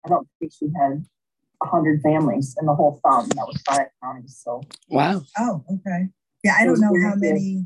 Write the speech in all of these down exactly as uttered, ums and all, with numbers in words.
I don't think she had a hundred families in the whole thumb. That was five counties. So wow. Oh, okay. Yeah, I don't know how many.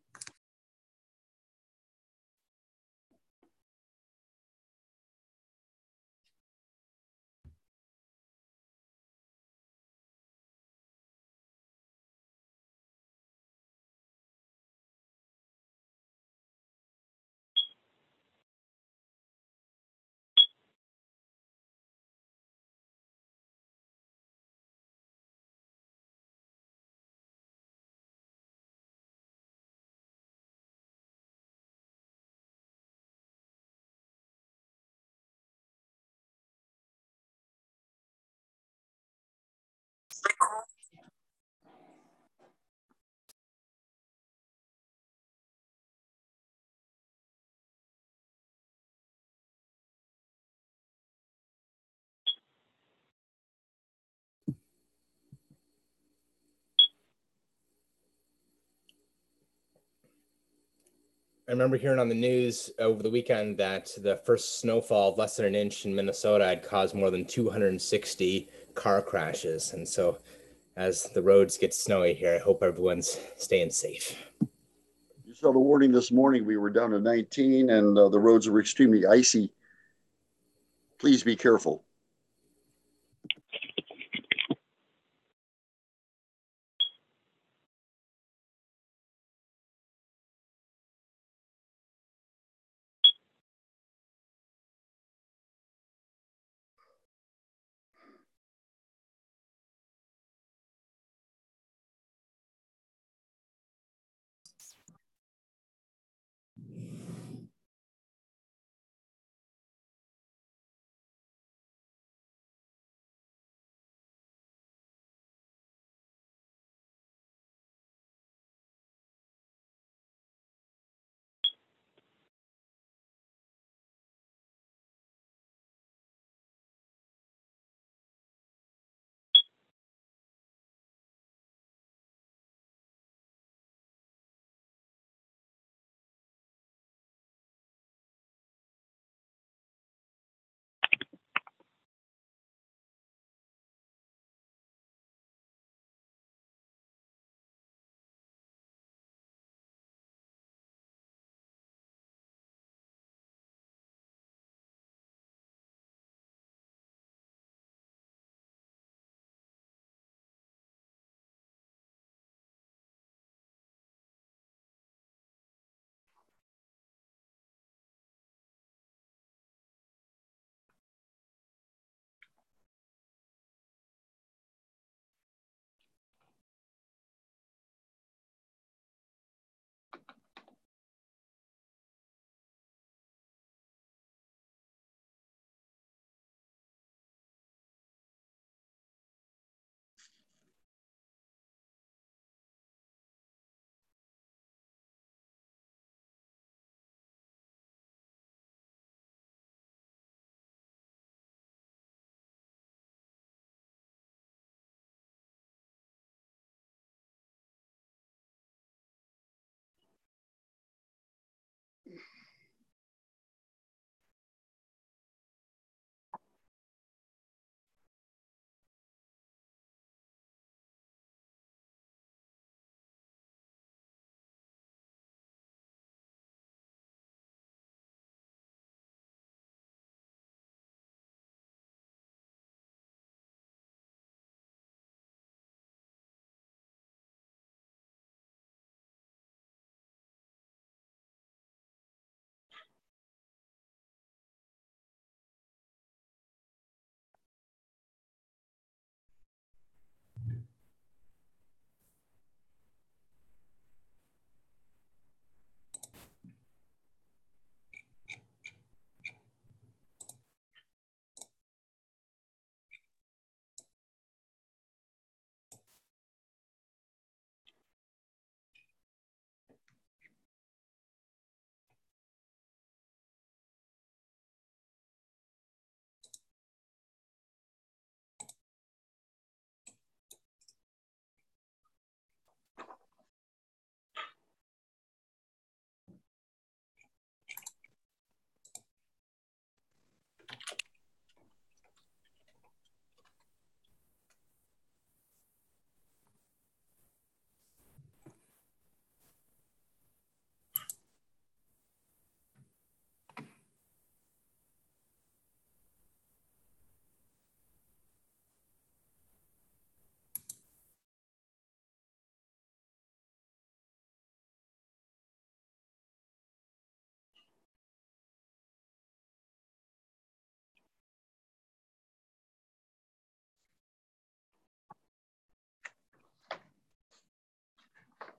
I remember hearing on the news over the weekend that the first snowfall of less than an inch in Minnesota had caused more than two hundred sixty car crashes. And so as the roads get snowy here, I hope everyone's staying safe. You saw the warning this morning. We were down to nineteen and uh, the roads were extremely icy. Please be careful.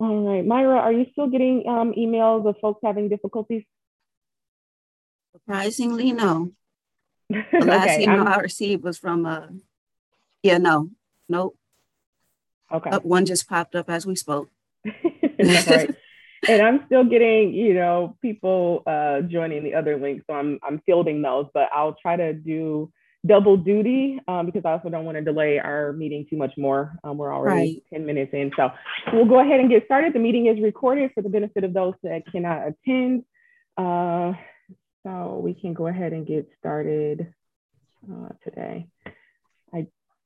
All right, Myra, are you still getting um, emails of folks having difficulties? Surprisingly, no. The last Okay, email I'm, I received was from, uh, yeah, no, nope. okay. Uh, one just popped up as we spoke. That's right. And I'm still getting, you know, people uh, joining the other link. So I'm, I'm fielding those, but I'll try to do double duty um, because I also don't want to delay our meeting too much more. Um, we're already Right. ten minutes in. So we'll go ahead and get started. The meeting is recorded for the benefit of those that cannot attend. Uh, so we can go ahead and get started uh, today. I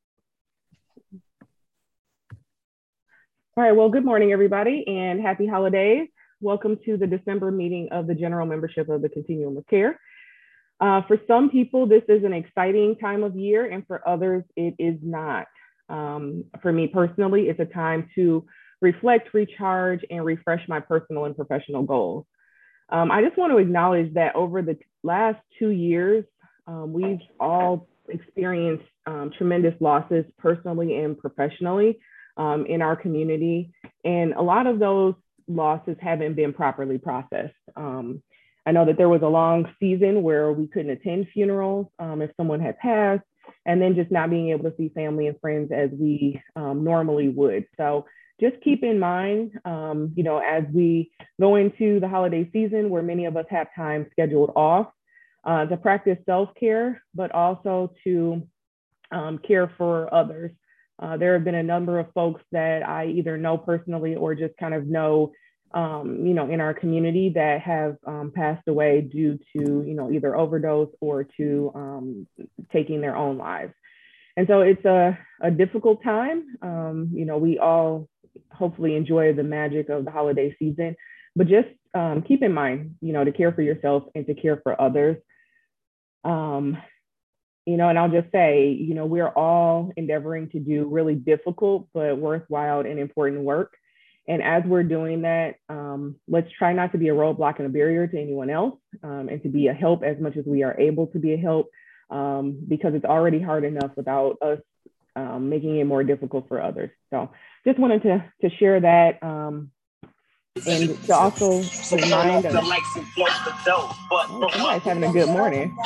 All right, well, good morning, everybody, and happy holidays. Welcome to the December meeting of the general membership of the Continuum of Care. Uh, for some people, this is an exciting time of year, and for others, it is not. Um, for me personally, it's a time to reflect, recharge, and refresh my personal and professional goals. Um, I just want to acknowledge that over the last two years, um, we've all experienced um, tremendous losses personally and professionally. Um, in our community. And a lot of those losses haven't been properly processed. Um, I know that there was a long season where we couldn't attend funerals um, if someone had passed, and then just not being able to see family and friends as we um, normally would. So just keep in mind, um, you know, as we go into the holiday season where many of us have time scheduled off, uh, to practice self-care, but also to um, care for others. Uh, there have been a number of folks that I either know personally or just kind of know, um, you know, in our community that have um, passed away due to, you know, either overdose or to um, taking their own lives. And so it's a, a difficult time. Um, you know, we all hopefully enjoy the magic of the holiday season, but just um, keep in mind, you know, to care for yourself and to care for others. Um, You know, and I'll just say, you know, we're all endeavoring to do really difficult but worthwhile and important work. And as we're doing that, um, let's try not to be a roadblock and a barrier to anyone else, um, and to be a help as much as we are able to be a help, um, because it's already hard enough without us um, making it more difficult for others. So just wanted to, to share that. Um, and to also remind us, oh, somebody's having a good morning.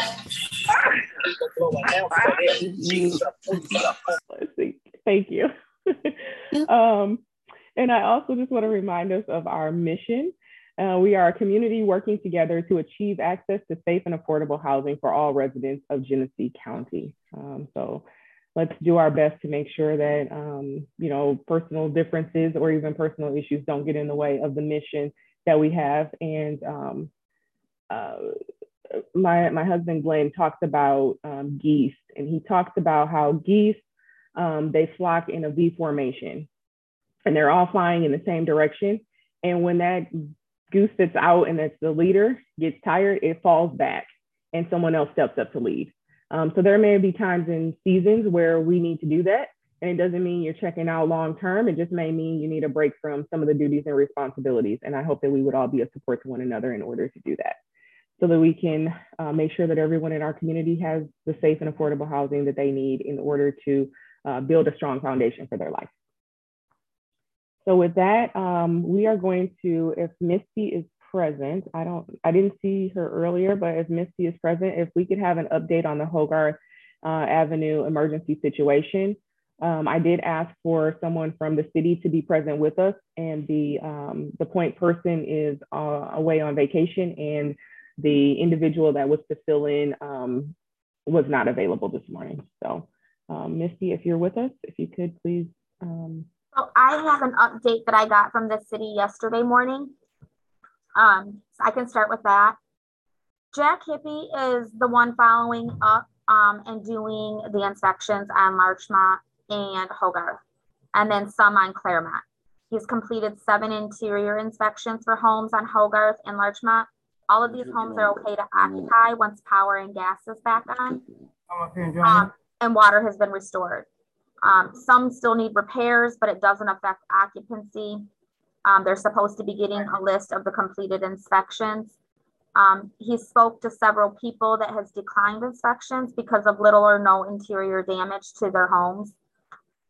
Let's see. Thank you. um, and I also just want to remind us of our mission. Uh, we are a community working together to achieve access to safe and affordable housing for all residents of Genesee County. Um, so let's do our best to make sure that, um, you know, personal differences or even personal issues don't get in the way of the mission that we have. And um, uh, my, my husband, Glenn, talks about um, geese, and he talks about how geese, um, they flock in a V formation, and they're all flying in the same direction. And when that goose that's out and that's the leader gets tired, it falls back and someone else steps up to lead. Um, so there may be times in seasons where we need to do that. And it doesn't mean you're checking out long-term. It just may mean you need a break from some of the duties and responsibilities. And I hope that we would all be a support to one another in order to do that, so that we can uh, make sure that everyone in our community has the safe and affordable housing that they need in order to uh, build a strong foundation for their life. So with that, um, we are going to, if Misty is present, I don't, I didn't see her earlier, but if Misty is present, if we could have an update on the Hogarth uh, Avenue emergency situation. Um, I did ask for someone from the city to be present with us, and the, um, the point person is uh, away on vacation, and the individual that was to fill in um, was not available this morning. So um, Misty, if you're with us, if you could please. Um... So I have an update that I got from the city yesterday morning. Um, so I can start with that. Jack Hippie is the one following up um, and doing the inspections on Larchmont and Hogarth, and then some on Claremont. He's completed seven interior inspections for homes on Hogarth and Larchmont. All of these homes are okay to occupy once power and gas is back on, um, and water has been restored. Um, some still need repairs, but it doesn't affect occupancy. Um, they're supposed to be getting a list of the completed inspections. Um, he spoke to several people that has declined inspections because of little or no interior damage to their homes.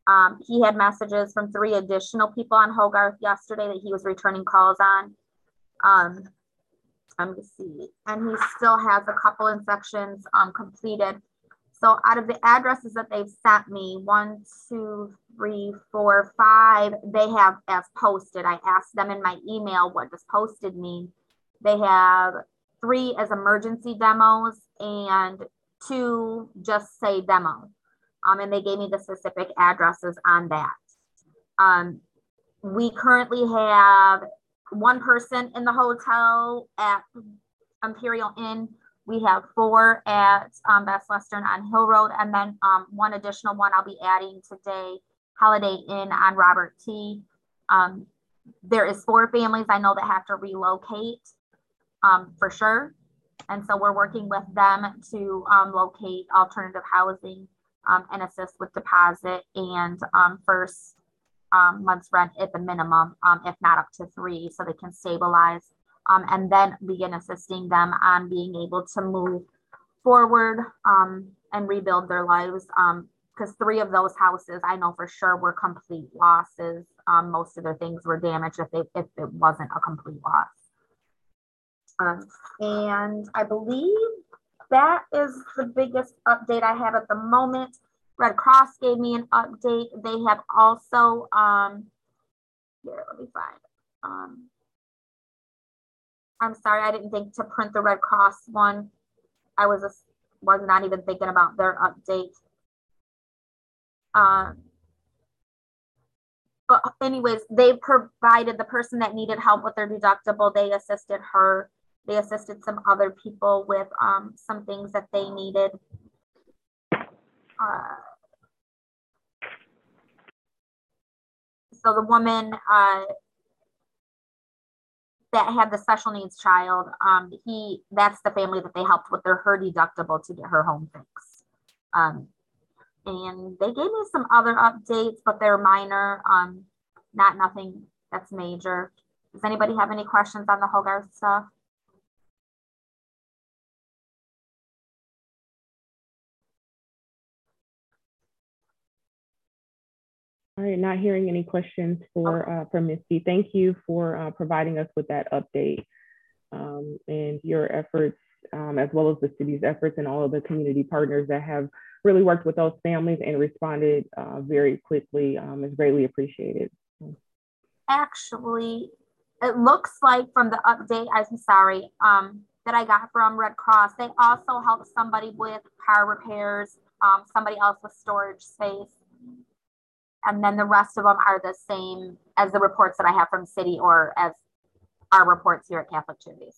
Um, he had messages from three additional people on Hogarth yesterday that he was returning calls on. Um, let me see, and he still has a couple inspections um, completed. So out of the addresses that they've sent me, one, two, three, four, five, they have as posted. I asked them in my email, what does posted mean? They have three as emergency demos and two just say demo. Um, and they gave me the specific addresses on that. Um, we currently have one person in the hotel at Imperial Inn. We have four at um, Best Western on Hill Road, and then um, one additional one I'll be adding today, Holiday Inn on Robert T. Um, there is four families I know that have to relocate um, for sure. And so we're working with them to um, locate alternative housing um, and assist with deposit and um, first um, month's rent at the minimum, um, if not up to three, so they can stabilize. Um, and then begin assisting them on being able to move forward um, and rebuild their lives. Because um, three of those houses, I know for sure, were complete losses. Um, most of their things were damaged if, they, if it wasn't a complete loss. Um, and I believe that is the biggest update I have at the moment. Red Cross gave me an update. They have also, um, here, let me find, um, I'm sorry, I didn't think to print the Red Cross one. I was a, was not even thinking about their update. Um, but anyways, they provided the person that needed help with their deductible. They assisted her. They assisted some other people with um, some things that they needed. Uh, so the woman uh, that had the special needs child, um, he that's the family that they helped with their her deductible to get her home fixed. Um, and they gave me some other updates, but they're minor, um, not nothing that's major. Does anybody have any questions on the Hogarth stuff? All right, not hearing any questions for uh, from Misty. Thank you for uh, providing us with that update um, and your efforts, um, as well as the city's efforts and all of the community partners that have really worked with those families and responded uh, very quickly um, is greatly appreciated. Actually, it looks like from the update, I'm sorry, um, that I got from Red Cross, they also helped somebody with car repairs, um, somebody else with storage space. And then the rest of them are the same as the reports that I have from city or as our reports here at Catholic Charities.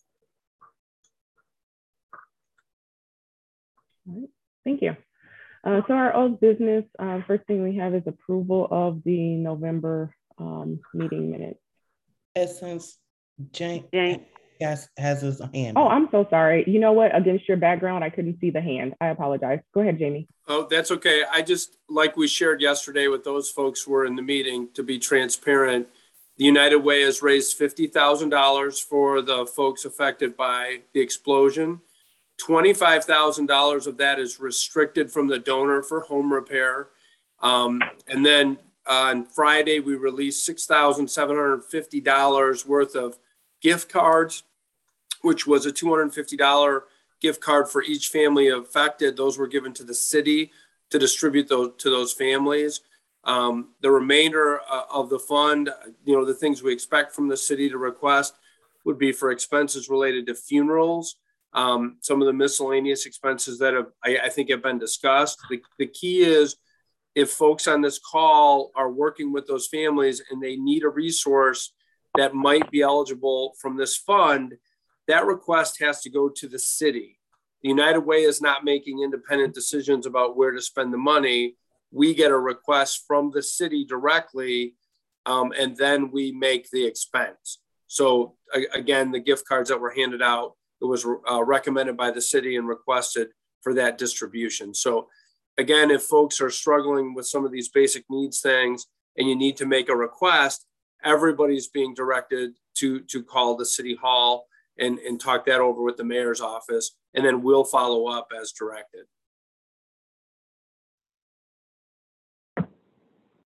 All right, thank you. Uh, so our old business, uh, first thing we have is approval of the November um, meeting minutes. Essence, Jane, Jane. Has, has his hand. Oh, I'm so sorry. You know what? Against your background, I couldn't see the hand. I apologize. Go ahead, Jamie. Oh, that's okay. I just, like we shared yesterday with those folks who were in the meeting, to be transparent, the United Way has raised fifty thousand dollars for the folks affected by the explosion. twenty-five thousand dollars of that is restricted from the donor for home repair. Um, and then on Friday, we released six thousand seven hundred fifty dollars worth of gift cards, which was a two hundred fifty dollars gift card for each family affected. Those were given to the city to distribute those to those families. Um, the remainder uh, of the fund, you know, the things we expect from the city to request would be for expenses related to funerals. Um, some of the miscellaneous expenses that have, I, I think have been discussed. The, the key is if folks on this call are working with those families and they need a resource that might be eligible from this fund, that request has to go to the city. The United Way is not making independent decisions about where to spend the money. We get a request from the city directly, um, and then we make the expense. So again, the gift cards that were handed out, it was uh, recommended by the city and requested for that distribution. So again, if folks are struggling with some of these basic needs things and you need to make a request, everybody's being directed to, to call the city hall and, and talk that over with the mayor's office, and then we'll follow up as directed.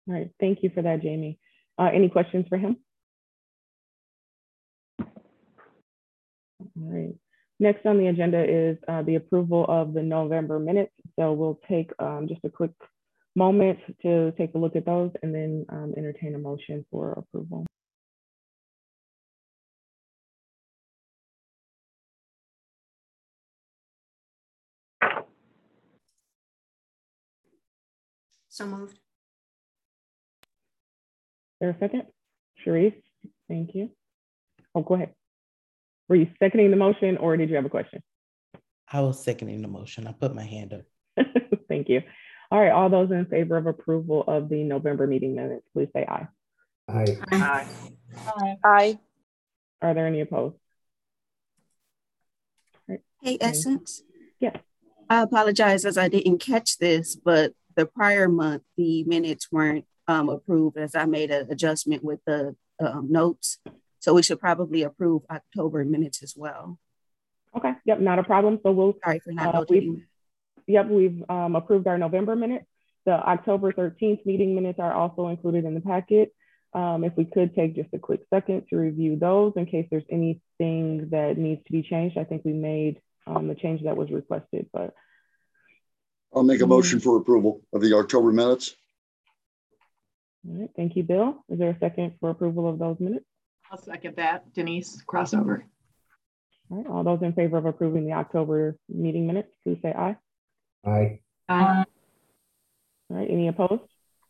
right, thank you for that, Jamie. Uh, any questions for him? All right. Next on the agenda is uh, the approval of the November minutes. So we'll take um, just a quick moment to take a look at those and then um, entertain a motion for approval. So moved. Is there a second? Sharice, thank you. Oh, go ahead. Were you seconding the motion or did you have a question? I was seconding the motion. I put my hand up. Thank you. All right, all those in favor of approval of the November meeting minutes, please say aye. Aye. Aye. Aye. Aye. Are there any opposed? Hey, Essence. Yes. I apologize as I didn't catch this, but the prior month, the minutes weren't um, approved as I made an adjustment with the um, notes. So we should probably approve October minutes as well. Okay, yep, not a problem. So we'll, Sorry for not uh, notating. we've, yep, we've um, approved our November minutes. The October thirteenth meeting minutes are also included in the packet. Um, if we could take just a quick second to review those in case there's anything that needs to be changed. I think we made um, the change that was requested, but. I'll make a motion for approval of the October minutes. All right, thank you, Bill. Is there a second for approval of those minutes? I'll second that. Denise, crossover. All right, all those in favor of approving the October meeting minutes, please say aye. Aye. Aye. All right, any opposed?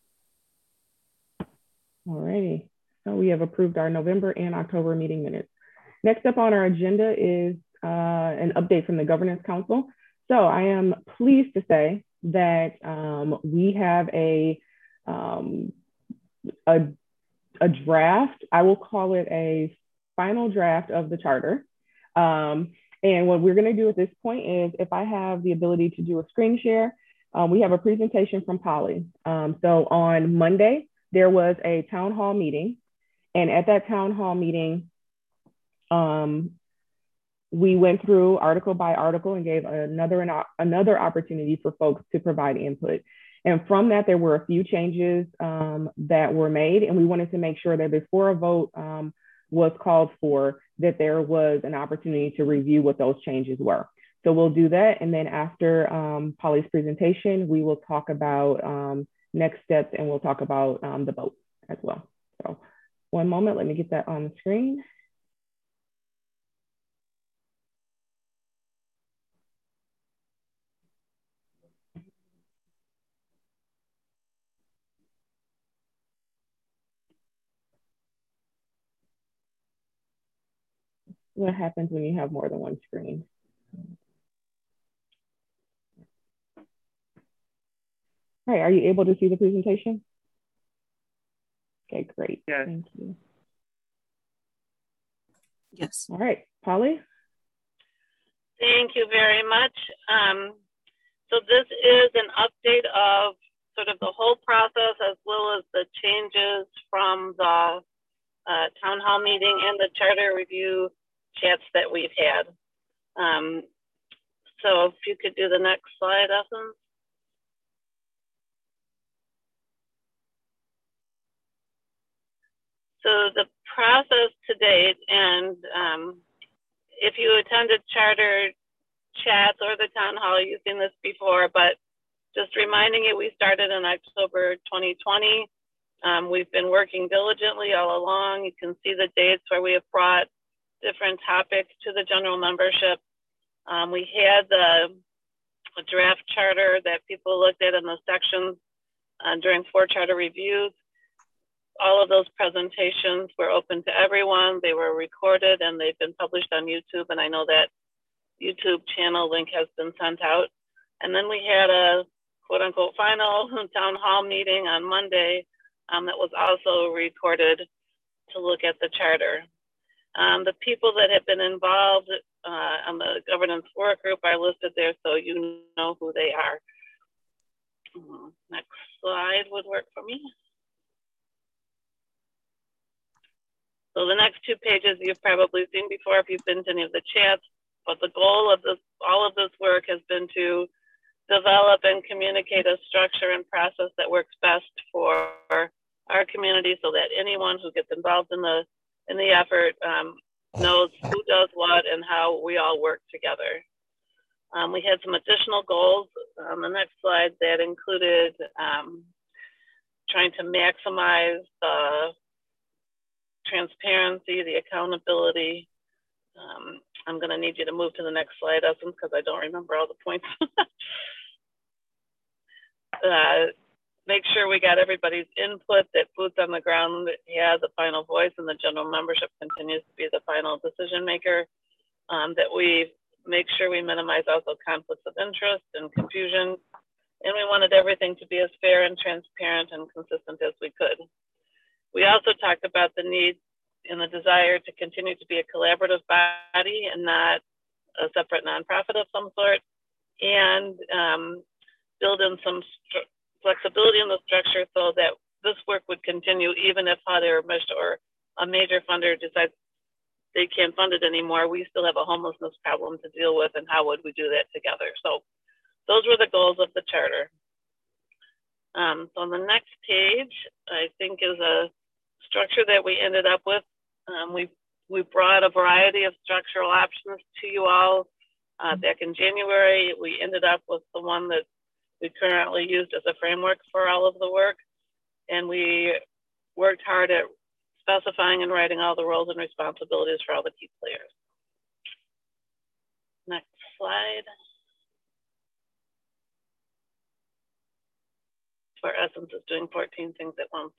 All righty, so we have approved our November and October meeting minutes. Next up on our agenda is uh, an update from the Governance Council. So I am pleased to say that um, we have a, um, a, a draft, I will call it a final draft of the charter. Um, and what we're gonna do at this point is if I have the ability to do a screen share, um, we have a presentation from Polly. Um, so on Monday, there was a town hall meeting. And at that town hall meeting, um, we went through article by article and gave another, another opportunity for folks to provide input. And from that, there were a few changes um, that were made. And we wanted to make sure that before a vote um, was called for, that there was an opportunity to review what those changes were. So we'll do that. And then after um, Polly's presentation, we will talk about um, next steps and we'll talk about um, the vote as well. So one moment, let me get that on the screen. What happens when you have more than one screen? All right, are you able to see the presentation? Okay, great, yes. Thank you. Yes. All right, Polly? Thank you very much. Um, so this is an update of sort of the whole process as well as the changes from the uh, town hall meeting and the charter review chats that we've had. Um, so if you could do the next slide, Essence. So the process to date, and um, if you attended charter chats or the town hall, you've seen this before, but just reminding you, we started in October twenty twenty. Um, we've been working diligently all along. You can see the dates where we have brought different topics to the general membership. Um, we had the a draft charter that people looked at in the sections uh, during four charter reviews. All of those presentations were open to everyone. They were recorded and they've been published on YouTube. And I know that YouTube channel link has been sent out. And then we had a quote unquote final town hall meeting on Monday um, that was also recorded to look at the charter. Um, the people that have been involved uh, on the governance work group are listed there, so you know who they are. Next slide would work for me. So the next two pages you've probably seen before if you've been to any of the chats, but the goal of this, all of this work has been to develop and communicate a structure and process that works best for our community so that anyone who gets involved in the in the effort um, knows who does what and how we all work together. Um, we had some additional goals on the next slide that included um, trying to maximize the transparency, the accountability. Um, I'm going to need you to move to the next slide, Essence, because I don't remember all the points. uh, make sure we got everybody's input, that boots on the ground has the final voice and the general membership continues to be the final decision maker, um, that we make sure we minimize also conflicts of interest and confusion. And we wanted everything to be as fair and transparent and consistent as we could. We also talked about the need and the desire to continue to be a collaborative body and not a separate nonprofit of some sort, and um, build in some flexibility in the structure so that this work would continue even if H U D or M I S H or a major funder decides they can't fund it anymore. We still have a homelessness problem to deal with, and how would we do that together? So those were the goals of the charter. Um, so on the next page, I think is a structure that we ended up with. Um, we, we brought a variety of structural options to you all uh, back in January. We ended up with the one that we currently used as a framework for all of the work. And we worked hard at specifying and writing all the roles and responsibilities for all the key players. Next slide. Where Essence is doing fourteen things at once.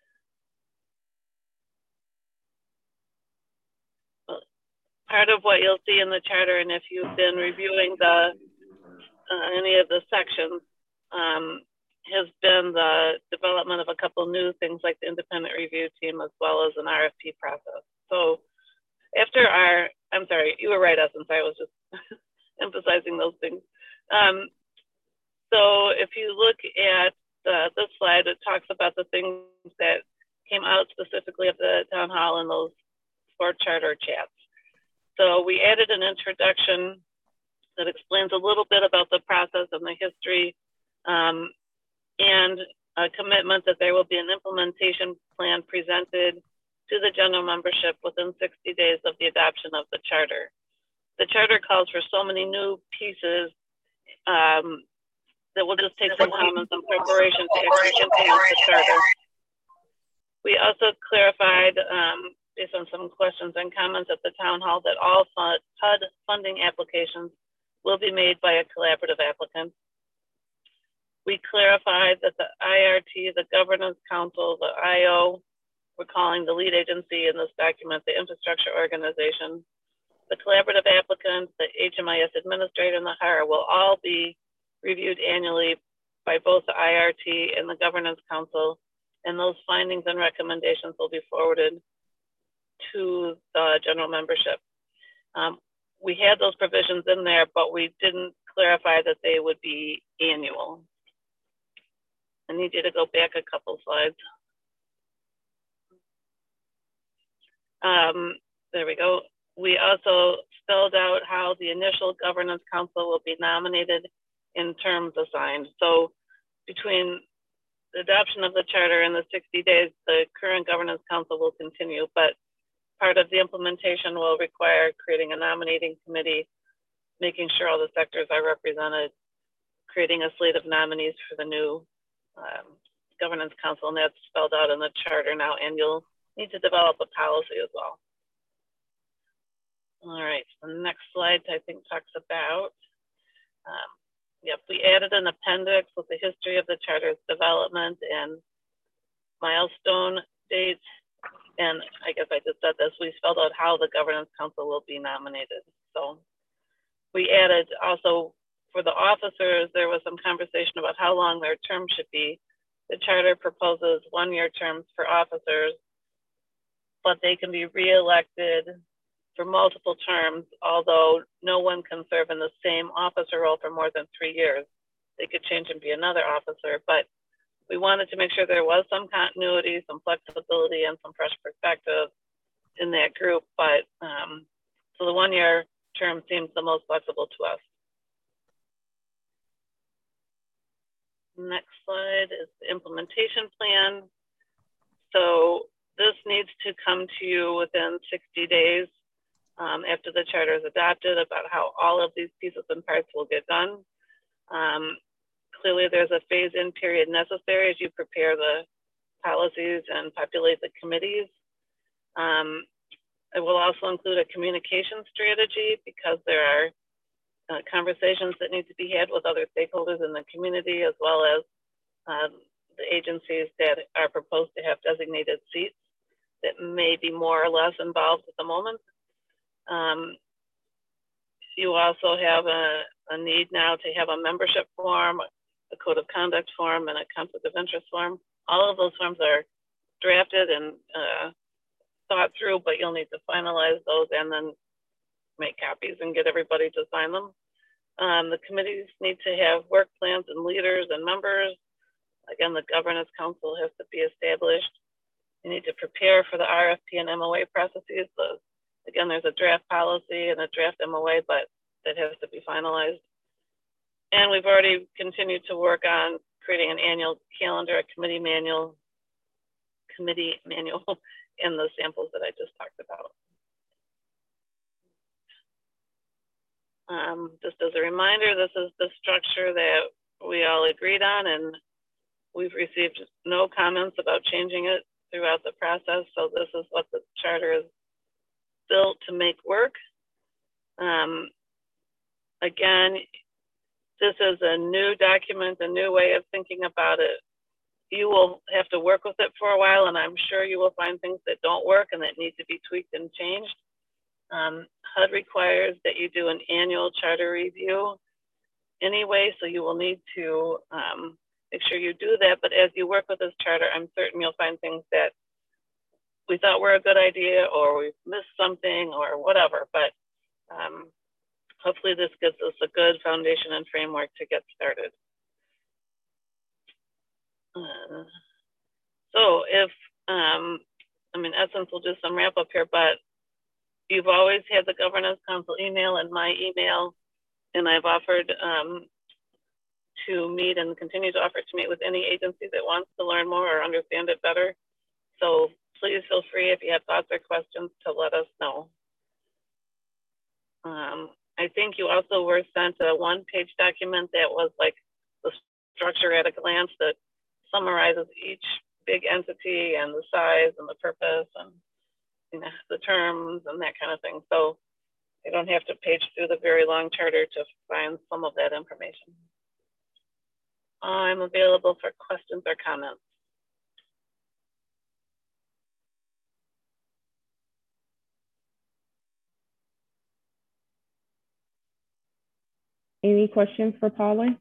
Well, part of what you'll see in the charter, and if you've been reviewing the uh, any of the sections, um, has been the development of a couple new things like the independent review team, as well as an R F P process. So after our, I'm sorry, you were right, Essence, I was just emphasizing those things. Um, so if you look at uh, this slide, it talks about the things that came out specifically at the town hall in those four charter chats. So we added an introduction that explains a little bit about the process and the history, um, and a commitment that there will be an implementation plan presented to the general membership within sixty days of the adoption of the charter. The charter calls for so many new pieces um, that will just take some time and some preparation to actually implement the charter. We also clarified, um, based on some questions and comments at the town hall, that all H U D funding applications will be made by a collaborative applicant. We clarified that the I R T, the Governance Council, the I O, we're calling the lead agency in this document the infrastructure organization, the collaborative applicant, the H M I S administrator, and the H R will all be reviewed annually by both the I R T and the Governance Council, and those findings and recommendations will be forwarded to the general membership. Um, we had those provisions in there, but we didn't clarify that they would be annual. I need you to go back a couple slides. Um, there we go. We also spelled out how the initial governance council will be nominated in terms assigned. So between the adoption of the charter and the sixty days, the current governance council will continue, but part of the implementation will require creating a nominating committee, making sure all the sectors are represented, creating a slate of nominees for the new um, governance council, and that's spelled out in the charter now, and you'll need to develop a policy as well. All right, so the next slide I think talks about, um, yep, we added an appendix with the history of the charter's development and milestone dates. And I guess I just said this, we spelled out how the governance council will be nominated. So we added also for the officers, there was some conversation about how long their term should be. The charter proposes one-year terms for officers, but they can be re-elected for multiple terms, although no one can serve in the same officer role for more than three years. They could change and be another officer, but we wanted to make sure there was some continuity, some flexibility, and some fresh perspective in that group. But um, so the one-year term seems the most flexible to us. Next slide is the implementation plan. So this needs to come to you within sixty days um, after the charter is adopted about how all of these pieces and parts will get done. Um, clearly there's a phase-in period necessary as you prepare the policies and populate the committees. Um, it will also include a communication strategy because there are uh, conversations that need to be had with other stakeholders in the community, as well as um, the agencies that are proposed to have designated seats that may be more or less involved at the moment. Um, you also have a, a need now to have a membership form, a code of conduct form, and a conflict of interest form. All of those forms are drafted and uh, thought through, but you'll need to finalize those and then make copies and get everybody to sign them. Um, the committees need to have work plans and leaders and members. Again, the governance council has to be established. You need to prepare for the R F P and M O A processes. So again, there's a draft policy and a draft M O A, but that has to be finalized. And we've already continued to work on creating an annual calendar, a committee manual, committee manual, and the samples that I just talked about. Um, just as a reminder, this is the structure that we all agreed on, and we've received no comments about changing it throughout the process. So this is what the charter is built to make work. Um, again, this is a new document, a new way of thinking about it. You will have to work with it for a while, and I'm sure you will find things that don't work and that need to be tweaked and changed. Um, H U D requires that you do an annual charter review anyway, so you will need to um, make sure you do that. But as you work with this charter, I'm certain you'll find things that we thought were a good idea, or we've missed something, or whatever. But um, hopefully this gives us a good foundation and framework to get started. Uh, so if, um, I mean, Essence will do some wrap up here, but you've always had the Governance Council email and my email, and I've offered um, to meet and continue to offer to meet with any agency that wants to learn more or understand it better. So please feel free, if you have thoughts or questions, to let us know. Um, I think you also were sent a one-page document that was like the structure at a glance that summarizes each big entity and the size and the purpose and, you know, the terms and that kind of thing. So you don't have to page through the very long charter to find some of that information. I'm available for questions or comments. Any questions for Polly?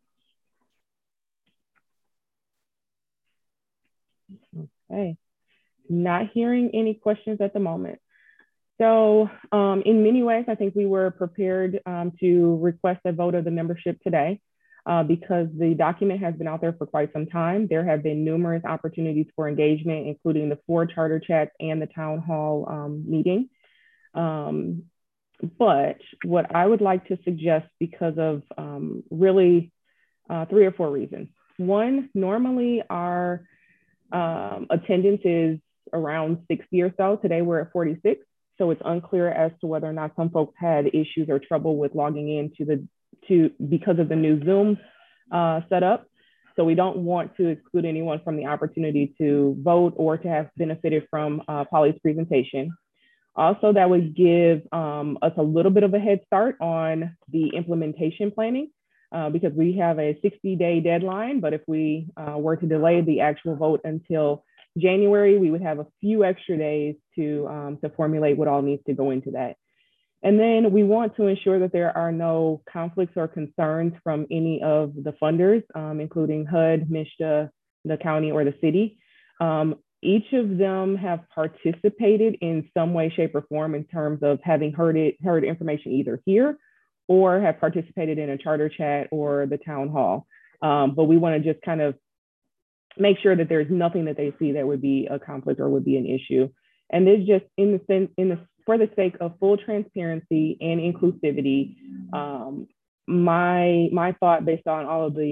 Okay, not hearing any questions at the moment. So um, in many ways, I think we were prepared um, to request a vote of the membership today uh, because the document has been out there for quite some time. There have been numerous opportunities for engagement, including the four charter chats and the town hall um, meeting. Um, but what I would like to suggest, because of um, really uh, three or four reasons. One, normally our um, attendance is around sixty or so. Today we're at forty-six. So it's unclear as to whether or not some folks had issues or trouble with logging into the, to because of the new Zoom uh, setup. So we don't want to exclude anyone from the opportunity to vote or to have benefited from uh, Polly's presentation. Also, that would give um, us a little bit of a head start on the implementation planning uh, because we have a sixty day deadline, but if we uh, were to delay the actual vote until January, we would have a few extra days to, um, to formulate what all needs to go into that. And then we want to ensure that there are no conflicts or concerns from any of the funders, um, including H U D, MSHDA, the county, or the city. Um, each of them have participated in some way, shape, or form in terms of having heard it, heard information either here or have participated in a charter chat or the town hall. Um, but we want to just kind of make sure that there's nothing that they see that would be a conflict or would be an issue. And this just in the sense, in the, for the sake of full transparency and inclusivity, um, my, my thought based on all of the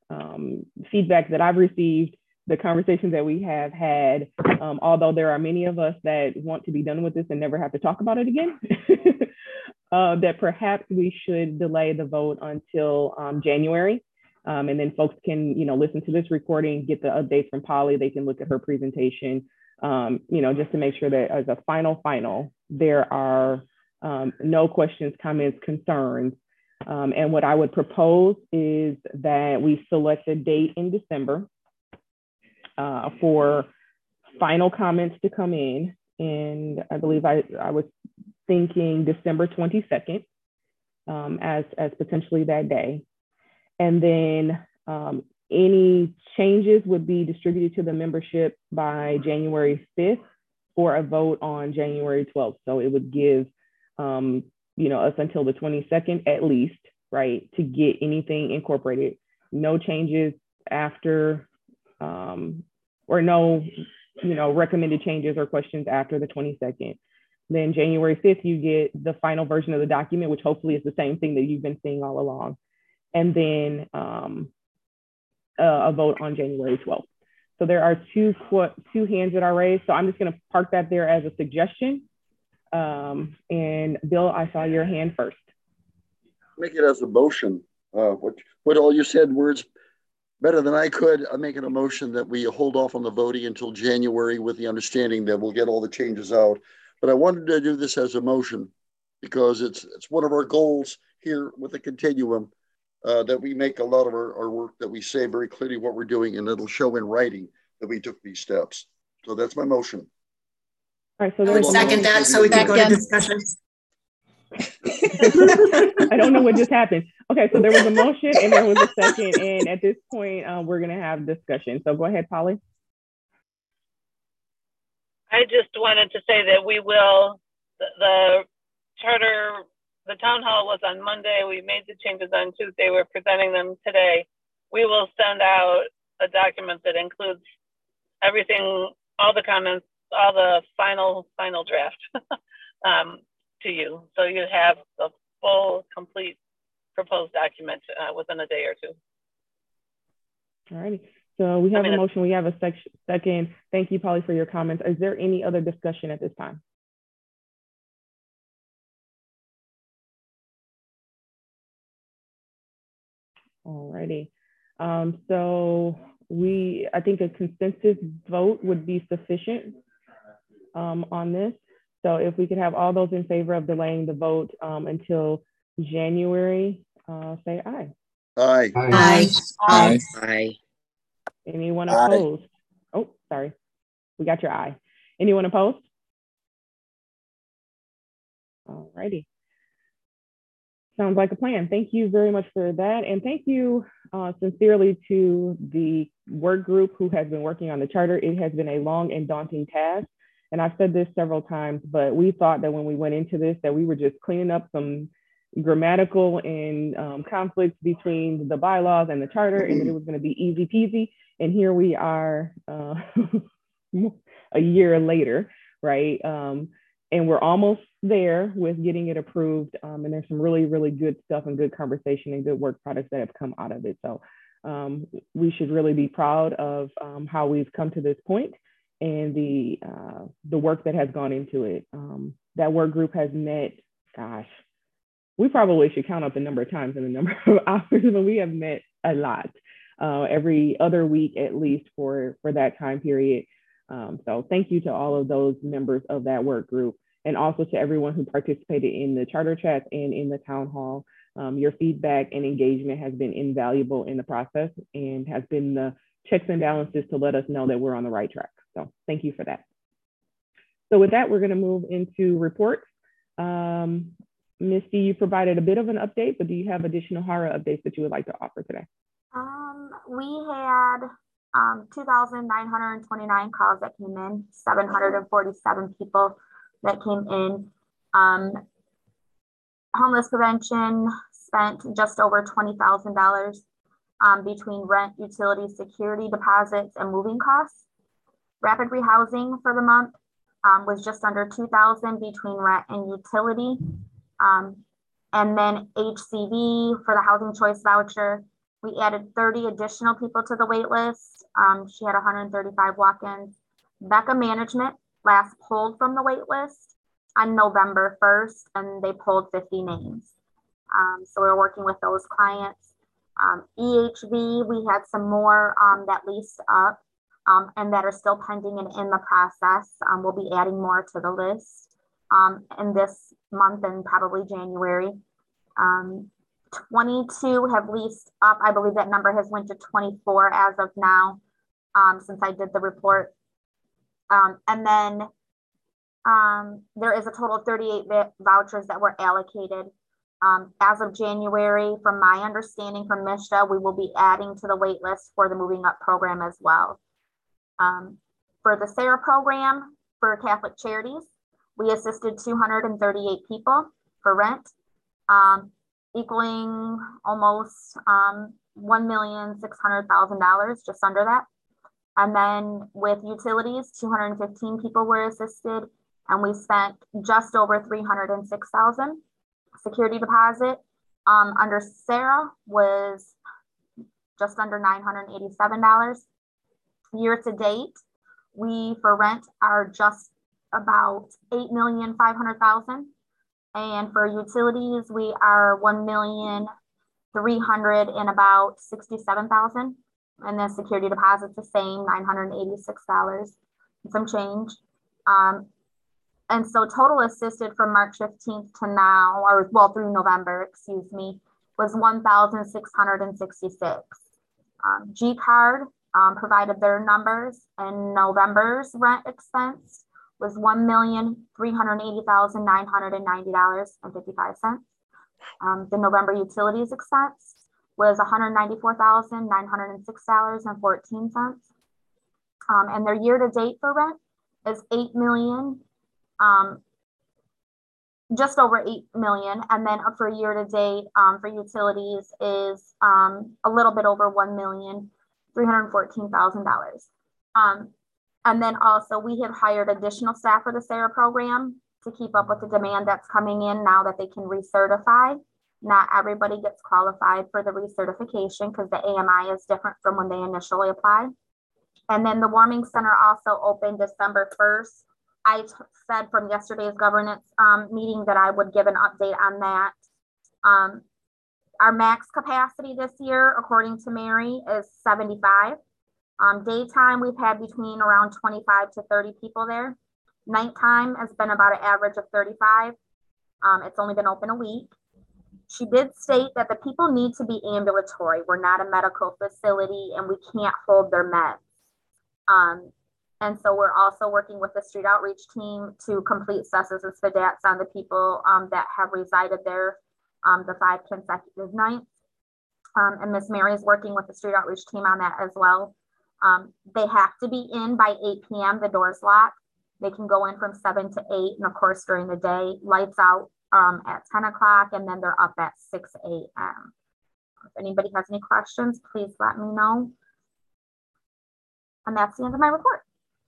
um, feedback that I've received, the conversations that we have had, um, although there are many of us that want to be done with this and never have to talk about it again, uh, that perhaps we should delay the vote until um, January. Um, and then folks can, you know, listen to this recording, get the updates from Polly, they can look at her presentation, um, you know, just to make sure that as a final, final, there are um, no questions, comments, concerns. Um, and what I would propose is that we select a date in December uh, for final comments to come in. And I believe I, I was thinking December twenty-second um, as, as potentially that day. And then um, any changes would be distributed to the membership by January fifth for a vote on January twelfth. So it would give, um, you know, us until the twenty-second at least, right, to get anything incorporated. No changes after, um, or no, you know, recommended changes or questions after the twenty-second. Then January fifth, you get the final version of the document, which hopefully is the same thing that you've been seeing all along. And then um, uh, a vote on January twelfth. So there are two, two hands that are raised. So I'm just gonna park that there as a suggestion. Um, and Bill, I saw your hand first. Make it as a motion. Uh, what, what all you said words better than I could. I'm making a motion that we hold off on the voting until January with the understanding that we'll get all the changes out. But I wanted to do this as a motion because it's, it's one of our goals here with the continuum. Uh, that we make a lot of our, our work, that we say very clearly what we're doing, and it'll show in writing that we took these steps. So that's my motion. All right, so I would second that so we can go to discussion. I don't know what just happened. Okay, so there was a motion and there was a second, and at this point, uh, we're gonna have discussion. So go ahead, Polly. I just wanted to say that we will, the, the charter, the town hall was on Monday. We made the changes on Tuesday. We're presenting them today. We will send out a document that includes everything, all the comments, all the final, final draft um, to you. So you have the full, complete proposed document uh, within a day or two. All righty. So we have I mean, a motion. We have a sec second. Thank you, Polly, for your comments. Is there any other discussion at this time? Alrighty. Um, so we, I think a consensus vote would be sufficient um, on this. So if we could have all those in favor of delaying the vote um, until January, uh, say aye. Aye. Aye. Aye. Aye. Anyone Aye. opposed? Oh, sorry. We got your aye. Anyone opposed? Alrighty. Sounds like a plan. Thank you very much for that. And thank you uh, sincerely to the work group who has been working on the charter. It has been a long and daunting task. And I've said this several times, but we thought that when we went into this, that we were just cleaning up some grammatical and um, conflicts between the bylaws and the charter, and that it was going to be easy peasy. And here we are uh, a year later, right? Um, and we're almost there with getting it approved. Um, and there's some really, really good stuff and good conversation and good work products that have come out of it. So um, we should really be proud of um, how we've come to this point and the, uh, the work that has gone into it. Um, that work group has met, gosh, we probably should count up the number of times and the number of hours, but we have met a lot, uh, every other week at least for, for that time period. Um, so thank you to all of those members of that work group, and also to everyone who participated in the charter chat and in the town hall. Um, your feedback and engagement has been invaluable in the process and has been the checks and balances to let us know that we're on the right track. So thank you for that. So with that, we're going to move into reports. Um, Misty, you provided a bit of an update, but do you have additional HARA updates that you would like to offer today? Um, we had um, two thousand nine hundred twenty-nine calls that came in, seven hundred forty-seven people that came in. Um, homeless prevention spent just over twenty thousand dollars um, between rent, utilities, security deposits, and moving costs. Rapid rehousing for the month um, was just under two thousand dollars between rent and utility. Um, and then H C V for the housing choice voucher We added thirty additional people to the wait list. Um, she had one hundred thirty-five walk-ins. Becca Management last pulled from the wait list on November first, and they pulled fifty names. Um, so we're working with those clients. Um, E H V, we had some more um, that leased up um, and that are still pending and in the process. Um, we'll be adding more to the list um, in this month and probably January. Um, twenty-two have leased up. I believe that number has went to twenty-four as of now um, since I did the report. Um, and then um, there is a total of thirty-eight vouchers that were allocated. Um, as of January, from my understanding from M S H D A, we will be adding to the wait list for the Moving Up program as well. Um, for the SARA program for Catholic Charities, we assisted two hundred thirty-eight people for rent, um, equaling almost um, one million six hundred thousand dollars, just under that. And then with utilities, two hundred fifteen people were assisted, and we spent just over three hundred six thousand dollars. Security deposit um, under SARA was just under nine hundred eighty-seven dollars. Year to date, we for rent are just about eight million five hundred thousand dollars. And for utilities, we are one million three hundred and about sixty-seven thousand. And the security deposit's the same, nine hundred eighty-six dollars and some change. Um, And so total assisted from March fifteenth to now, or well, through November, excuse me, was one thousand six hundred sixty-six. Um, G Card um, provided their numbers, and November's rent expense was one million three hundred eighty thousand nine hundred ninety dollars and fifty-five cents. Um, the November utilities expense was one hundred ninety-four thousand nine hundred six dollars and fourteen cents. Um, and their year to date for rent is eight million. Um, just over eight million, and then up for year to date um, for utilities is um, a little bit over one million three hundred fourteen thousand dollars. Um, and then also we have hired additional staff for the SARA program to keep up with the demand that's coming in now that they can recertify. Not everybody gets qualified for the recertification because the A M I is different from when they initially applied. And then the warming center also opened December first. I said from yesterday's governance um, meeting that I would give an update on that. Um, our max capacity this year, according to Mary, is seventy-five. Um, daytime, we've had between around twenty-five to thirty people there. Nighttime has been about an average of thirty-five. Um, it's only been open a week. She did state that the people need to be ambulatory. We're not a medical facility and we can't hold their meds. Um, And so we're also working with the street outreach team to complete cesses and SPDATs on the people um, that have resided there um, the five consecutive nights. Um, and Miss Mary is working with the street outreach team on that as well. Um, they have to be in by eight P M The doors lock. They can go in from seven to eight. And of course, during the day, lights out um, at ten o'clock, and then they're up at six A M If anybody has any questions, please let me know. And that's the end of my report.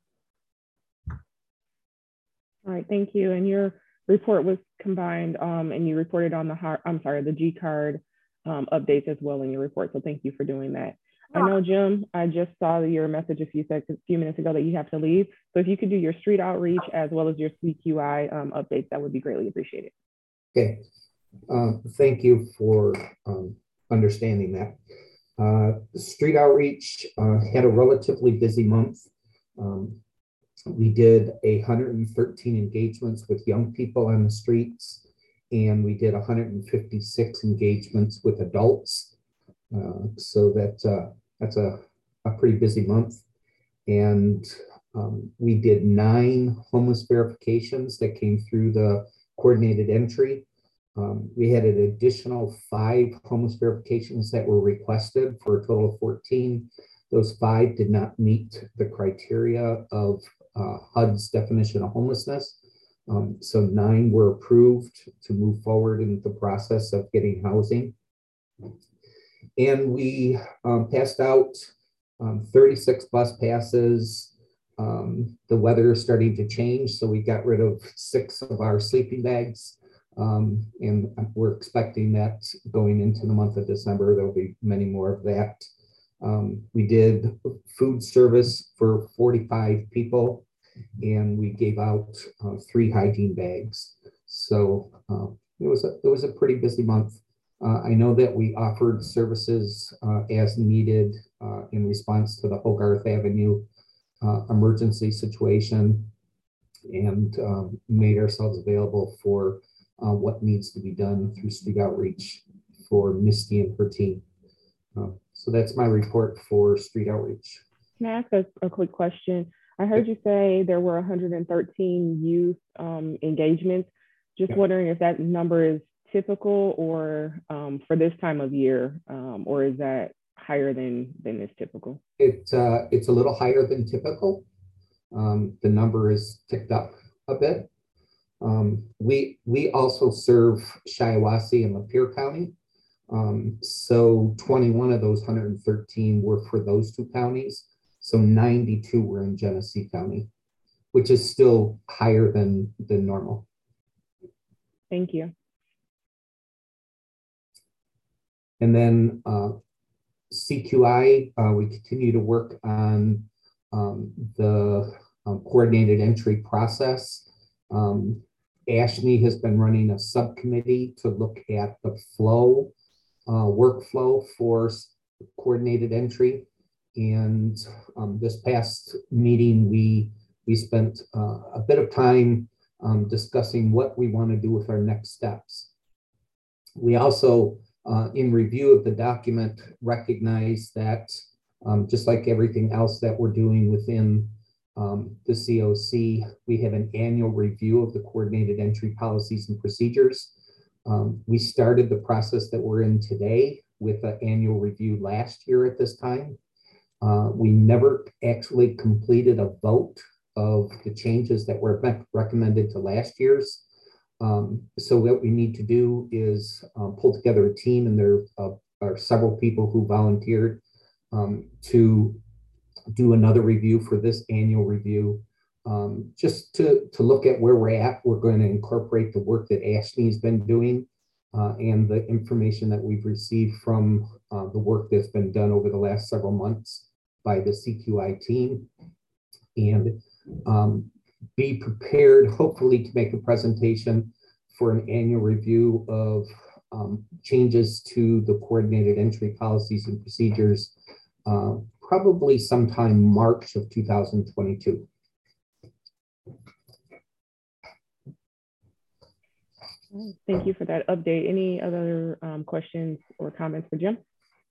All right, thank you. And your report was combined um, and you reported on the, hard, I'm sorry, the G Card um, updates as well in your report. So thank you for doing that. Yeah. I know, Jim, I just saw your message a few seconds, a few minutes ago that you have to leave. So if you could do your street outreach as well as your C Q I um, updates, that would be greatly appreciated. Okay, uh, thank you for um, understanding that. Uh, street outreach uh, had a relatively busy month. Um, We did one hundred thirteen engagements with young people on the streets, and we did one hundred fifty-six engagements with adults. Uh, so that uh, that's a, a pretty busy month. And um, we did nine homeless verifications that came through the coordinated entry. Um, we had an additional five homeless verifications that were requested for a total of fourteen. Those five did not meet the criteria of Uh, H U D's definition of homelessness. Um, so nine were approved to move forward in the process of getting housing. And we um, passed out um, thirty-six bus passes. Um, the weather is starting to change, so we got rid of six of our sleeping bags. Um, and we're expecting that going into the month of December, there'll be many more of that. Um, we did food service for forty-five people, and we gave out uh, three hygiene bags. So uh, it was a, it was a pretty busy month. Uh, I know that we offered services uh, as needed uh, in response to the Hogarth Avenue uh, emergency situation, and um, made ourselves available for uh, what needs to be done through street outreach for Misty and her team. Uh, so that's my report for street outreach. Can I ask a, a quick question? I heard you say there were one hundred thirteen youth um, engagements. Just yeah. wondering if that number is typical or um, for this time of year, um, or is that higher than, than is typical? It, uh, it's a little higher than typical. Um, the number is ticked up a bit. Um, we, we also serve Shiawassee and Lapeer County. Um, so twenty-one of those one hundred thirteen were for those two counties. So ninety-two were in Genesee County, which is still higher than, than normal. Thank you. And then uh, C Q I, uh, we continue to work on um, the um, coordinated entry process. Um, Ashley has been running a subcommittee to look at the flow, uh, workflow for coordinated entry. And um, this past meeting, we, we spent uh, a bit of time um, discussing what we want to do with our next steps. We also, uh, in review of the document, recognize that um, just like everything else that we're doing within um, the C O C, we have an annual review of the coordinated entry policies and procedures. Um, we started the process that we're in today with an annual review last year at this time. Uh, we never actually completed a vote of the changes that were recommended to last year's. Um, so what we need to do is um, pull together a team, and there uh, are several people who volunteered um, to do another review for this annual review, um, just to, to look at where we're at. We're going to incorporate the work that Ashley's been doing uh, and the information that we've received from uh, the work that's been done over the last several months by the C Q I team, and um, be prepared, hopefully, to make a presentation for an annual review of um, changes to the coordinated entry policies and procedures, uh, probably sometime March of two thousand twenty-two. Thank you for that update. Any other um, questions or comments for Jim?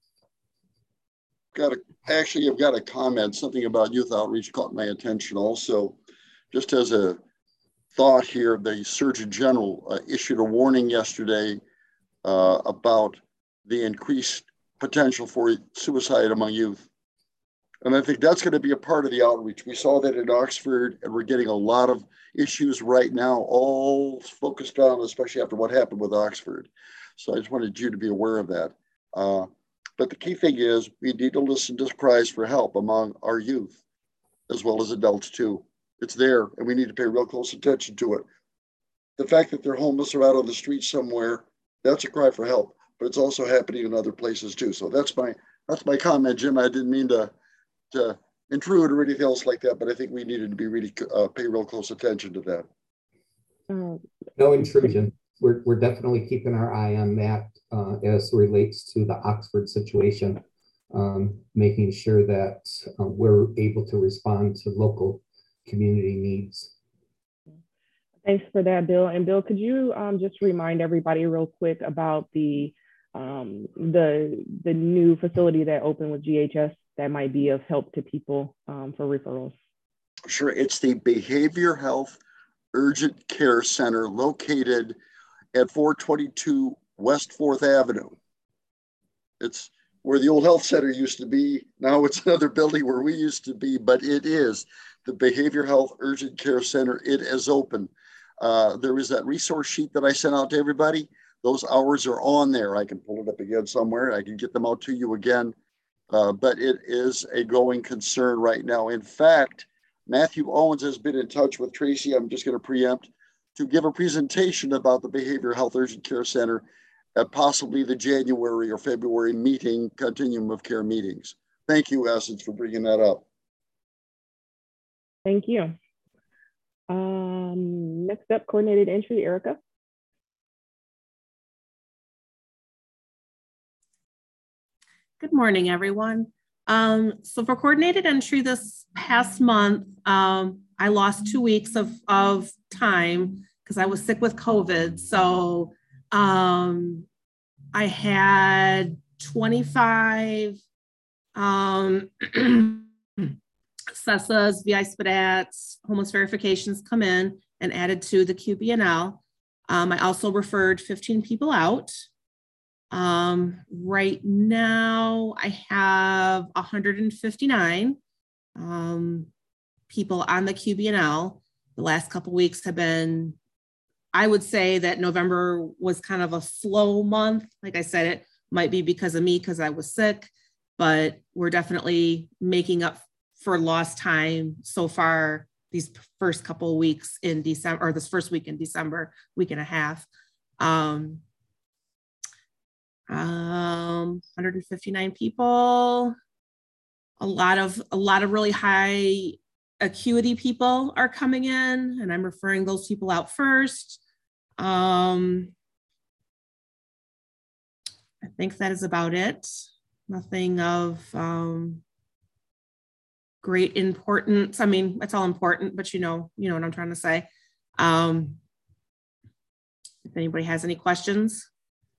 Got a, actually, I've got a comment. Something about youth outreach caught my attention also. Just as a thought here, the Surgeon General uh, issued a warning yesterday uh, about the increased potential for suicide among youth. And I think that's going to be a part of the outreach. We saw that in Oxford, and we're getting a lot of issues right now, all focused on, especially after what happened with Oxford. So I just wanted you to be aware of that. Uh, But the key thing is we need to listen to cries for help among our youth, as well as adults too. It's there, and we need to pay real close attention to it. The fact that they're homeless or out on the street somewhere, that's a cry for help, but it's also happening in other places too. So that's my that's my comment, Jim. I didn't mean to, to intrude or anything else like that, but I think we needed to be really uh, pay real close attention to that. No intrusion. We're, we're definitely keeping our eye on that uh, as relates to the Oxford situation, um, making sure that uh, we're able to respond to local community needs. Thanks for that, Bill. And Bill, could you um, just remind everybody real quick about the, um, the, the new facility that opened with G H S that might be of help to people um, for referrals? Sure, it's the Behavior Health Urgent Care Center located at four twenty-two West fourth Avenue. It's where the old health center used to be. Now it's another building where we used to be, but it is the Behavior Health Urgent Care Center. It is open. Uh, there is that resource sheet that I sent out to everybody. Those hours are on there. I can pull it up again somewhere. I can get them out to you again. Uh, but it is a growing concern right now. In fact, Matthew Owens has been in touch with Tracy. I'm just going to preempt to give a presentation about the Behavioral Health Urgent Care Center at possibly the January or February meeting, continuum of care meetings. Thank you, Essence, for bringing that up. Thank you. Um, next up, coordinated entry, Erica. Good morning, everyone. Um, so for coordinated entry this past month, um, I lost two weeks of, of time because I was sick with COVID. So um, I had twenty-five um, S E S As, V I S P D A Ts, homeless verifications come in and added to the Q B N L. Um, I also referred fifteen people out. Um, right now I have one hundred fifty-nine um, people on the Q B N L. The last couple weeks have been, I would say that November was kind of a slow month. Like I said, it might be because of me, because I was sick, but we're definitely making up for lost time so far these first couple of weeks in December, or this first week in December, week and a half. Um, um, one hundred fifty-nine people, a lot of, a lot of really high acuity people are coming in, and I'm referring those people out first. Um, I think that is about it. Nothing of um, great importance. I mean, it's all important, but you know, you know what I'm trying to say. Um, if anybody has any questions.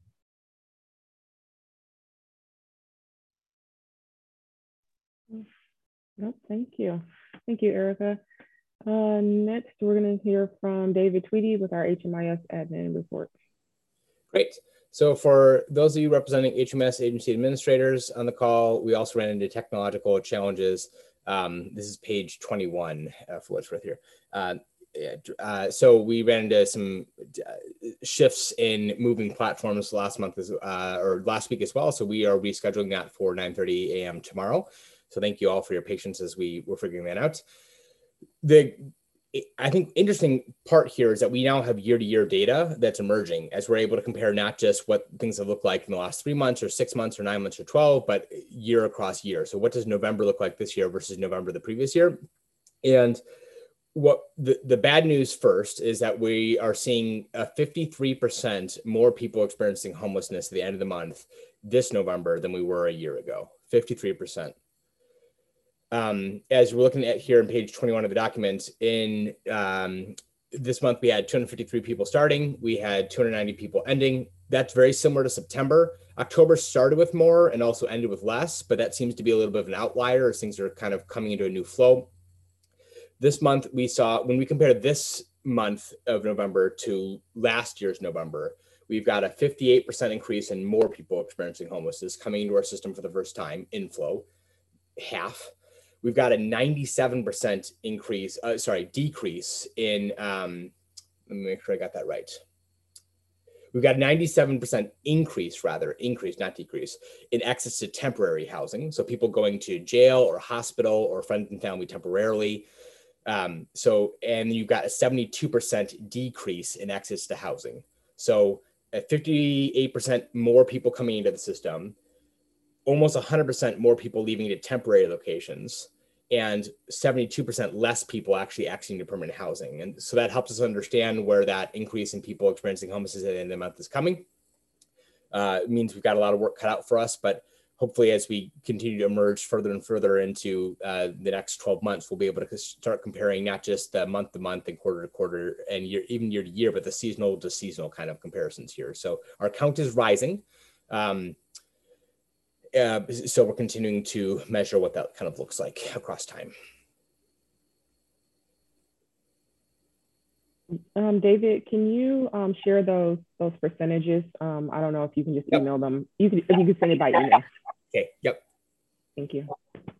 Nope, thank you. Thank you, Erica. Uh, next, we're going to hear from David Tweedy with our H M I S admin report. Great. So for those of you representing H M S agency administrators on the call, we also ran into technological challenges. Um, this is page twenty-one uh, for what's worth here. Uh, uh, so we ran into some uh, shifts in moving platforms last month as, uh, or last week as well. So we are rescheduling that for nine thirty a m tomorrow. So thank you all for your patience as we were figuring that out. The, I think, interesting part here is that we now have year-to-year data that's emerging as we're able to compare not just what things have looked like in the last three months or six months or nine months or twelve, but year across year. So what does November look like this year versus November the previous year? And what the, the bad news first is that we are seeing a fifty-three percent more people experiencing homelessness at the end of the month this November than we were a year ago, fifty-three percent. Um, as we're looking at here on page twenty-one of the document, in um, this month we had two hundred fifty-three people starting, we had two hundred ninety people ending. That's very similar to September. October started with more and also ended with less, but that seems to be a little bit of an outlier as things are kind of coming into a new flow. This month we saw, when we compare this month of November to last year's November, we've got a fifty-eight percent increase in more people experiencing homelessness coming into our system for the first time, inflow, half. We've got a ninety-seven percent increase, uh, sorry, decrease in, um, let me make sure I got that right. We've got ninety-seven percent increase, rather, increase, not decrease, in access to temporary housing. So people going to jail or hospital or friends and family temporarily. Um, so, and you've got a seventy-two percent decrease in access to housing. So at fifty-eight percent more people coming into the system, almost one hundred percent more people leaving to temporary locations, and seventy-two percent less people actually accessing to permanent housing. And so that helps us understand where that increase in people experiencing homelessness at the end of the month is coming. Uh, it means we've got a lot of work cut out for us, but hopefully as we continue to emerge further and further into uh, the next twelve months, we'll be able to start comparing not just uh, month to month and quarter to quarter and year, even year to year, but the seasonal to seasonal kind of comparisons here. So our count is rising. Um, Uh, so we're continuing to measure what that kind of looks like across time. Um, David, can you um, share those those percentages? Um, I don't know if you can just Yep. email them. You can, if you can send it by email. Okay. Yep. Thank you.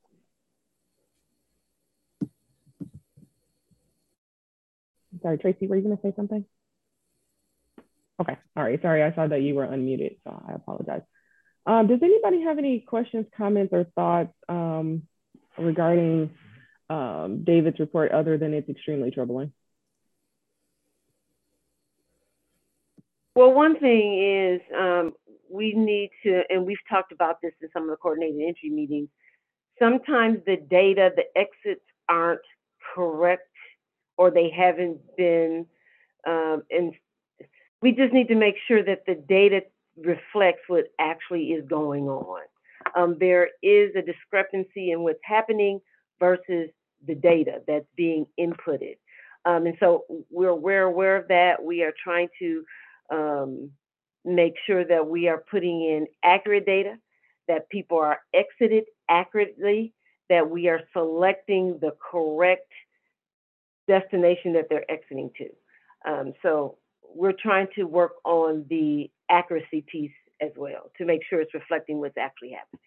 Sorry, Tracy, were you going to say something? Okay. All right. Sorry, I saw that you were unmuted, so I apologize. Um, does anybody have any questions, comments, or thoughts um, regarding um, David's report other than it's extremely troubling? Well, one thing is um, we need to, and we've talked about this in some of the coordinated entry meetings, sometimes the data, the exits aren't correct or they haven't been, um, and we just need to make sure that the data reflects what actually is going on. Um, there is a discrepancy in what's happening versus the data that's being inputted. Um, and so we're, we're aware of that. We are trying to um, make sure that we are putting in accurate data, that people are exited accurately, that we are selecting the correct destination that they're exiting to. Um, so we're trying to work on the accuracy piece as well to make sure it's reflecting what's actually happening.